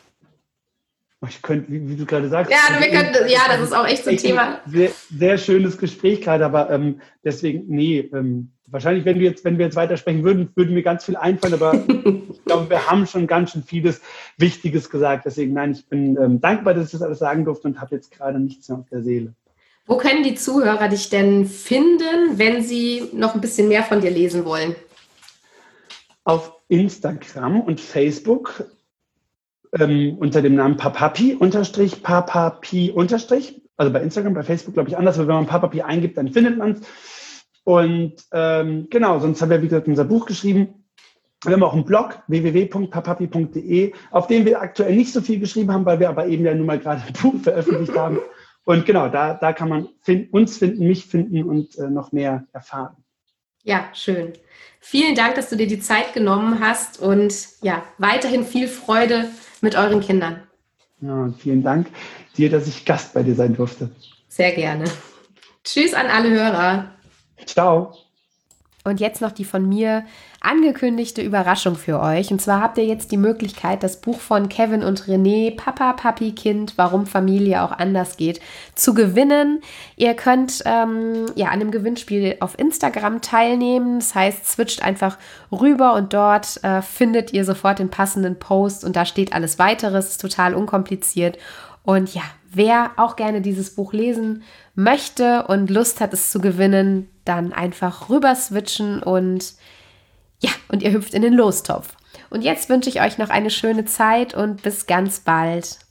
Ich könnte, wie, wie du gerade sagst. Ja, wir könnten, ja, das ist auch echt so ein Thema. Sehr, sehr schönes Gespräch gerade, aber ähm, deswegen, nee, ähm, wahrscheinlich, wenn wir jetzt, wenn wir jetzt weitersprechen würden, würde mir ganz viel einfallen, aber ich glaube, wir haben schon ganz schön vieles Wichtiges gesagt. Deswegen, nein, ich bin ähm, dankbar, dass ich das alles sagen durfte und habe jetzt gerade nichts mehr auf der Seele. Wo können die Zuhörer dich denn finden, wenn sie noch ein bisschen mehr von dir lesen wollen? Auf Instagram und Facebook ähm, unter dem Namen Papapi unterstrich Papapi unterstrich. Also bei Instagram, bei Facebook glaube ich anders, aber wenn man Papapi eingibt, dann findet man es. Und ähm, genau, sonst haben wir, wie gesagt, unser Buch geschrieben. Wir haben auch einen Blog, w w w punkt papapi punkt d e, auf dem wir aktuell nicht so viel geschrieben haben, weil wir aber eben ja nun mal gerade ein Buch veröffentlicht haben. Und genau, da, da kann man find, uns finden, mich finden und äh, noch mehr erfahren. Ja, schön. Vielen Dank, dass du dir die Zeit genommen hast und ja, weiterhin viel Freude mit euren Kindern. Ja, und vielen Dank dir, dass ich Gast bei dir sein durfte. Sehr gerne. Tschüss an alle Hörer. Ciao. Und jetzt noch die von mir angekündigte Überraschung für euch. Und zwar habt ihr jetzt die Möglichkeit, das Buch von Kevin und René, Papa, Papi, Kind, warum Familie auch anders geht, zu gewinnen. Ihr könnt ähm, ja an dem Gewinnspiel auf Instagram teilnehmen. Das heißt, switcht einfach rüber und dort äh, findet ihr sofort den passenden Post und da steht alles Weiteres. Ist total unkompliziert. Und ja, wer auch gerne dieses Buch lesen möchte und Lust hat, es zu gewinnen, dann einfach rüber switchen und ja, und ihr hüpft in den Lostopf. Und jetzt wünsche ich euch noch eine schöne Zeit und bis ganz bald.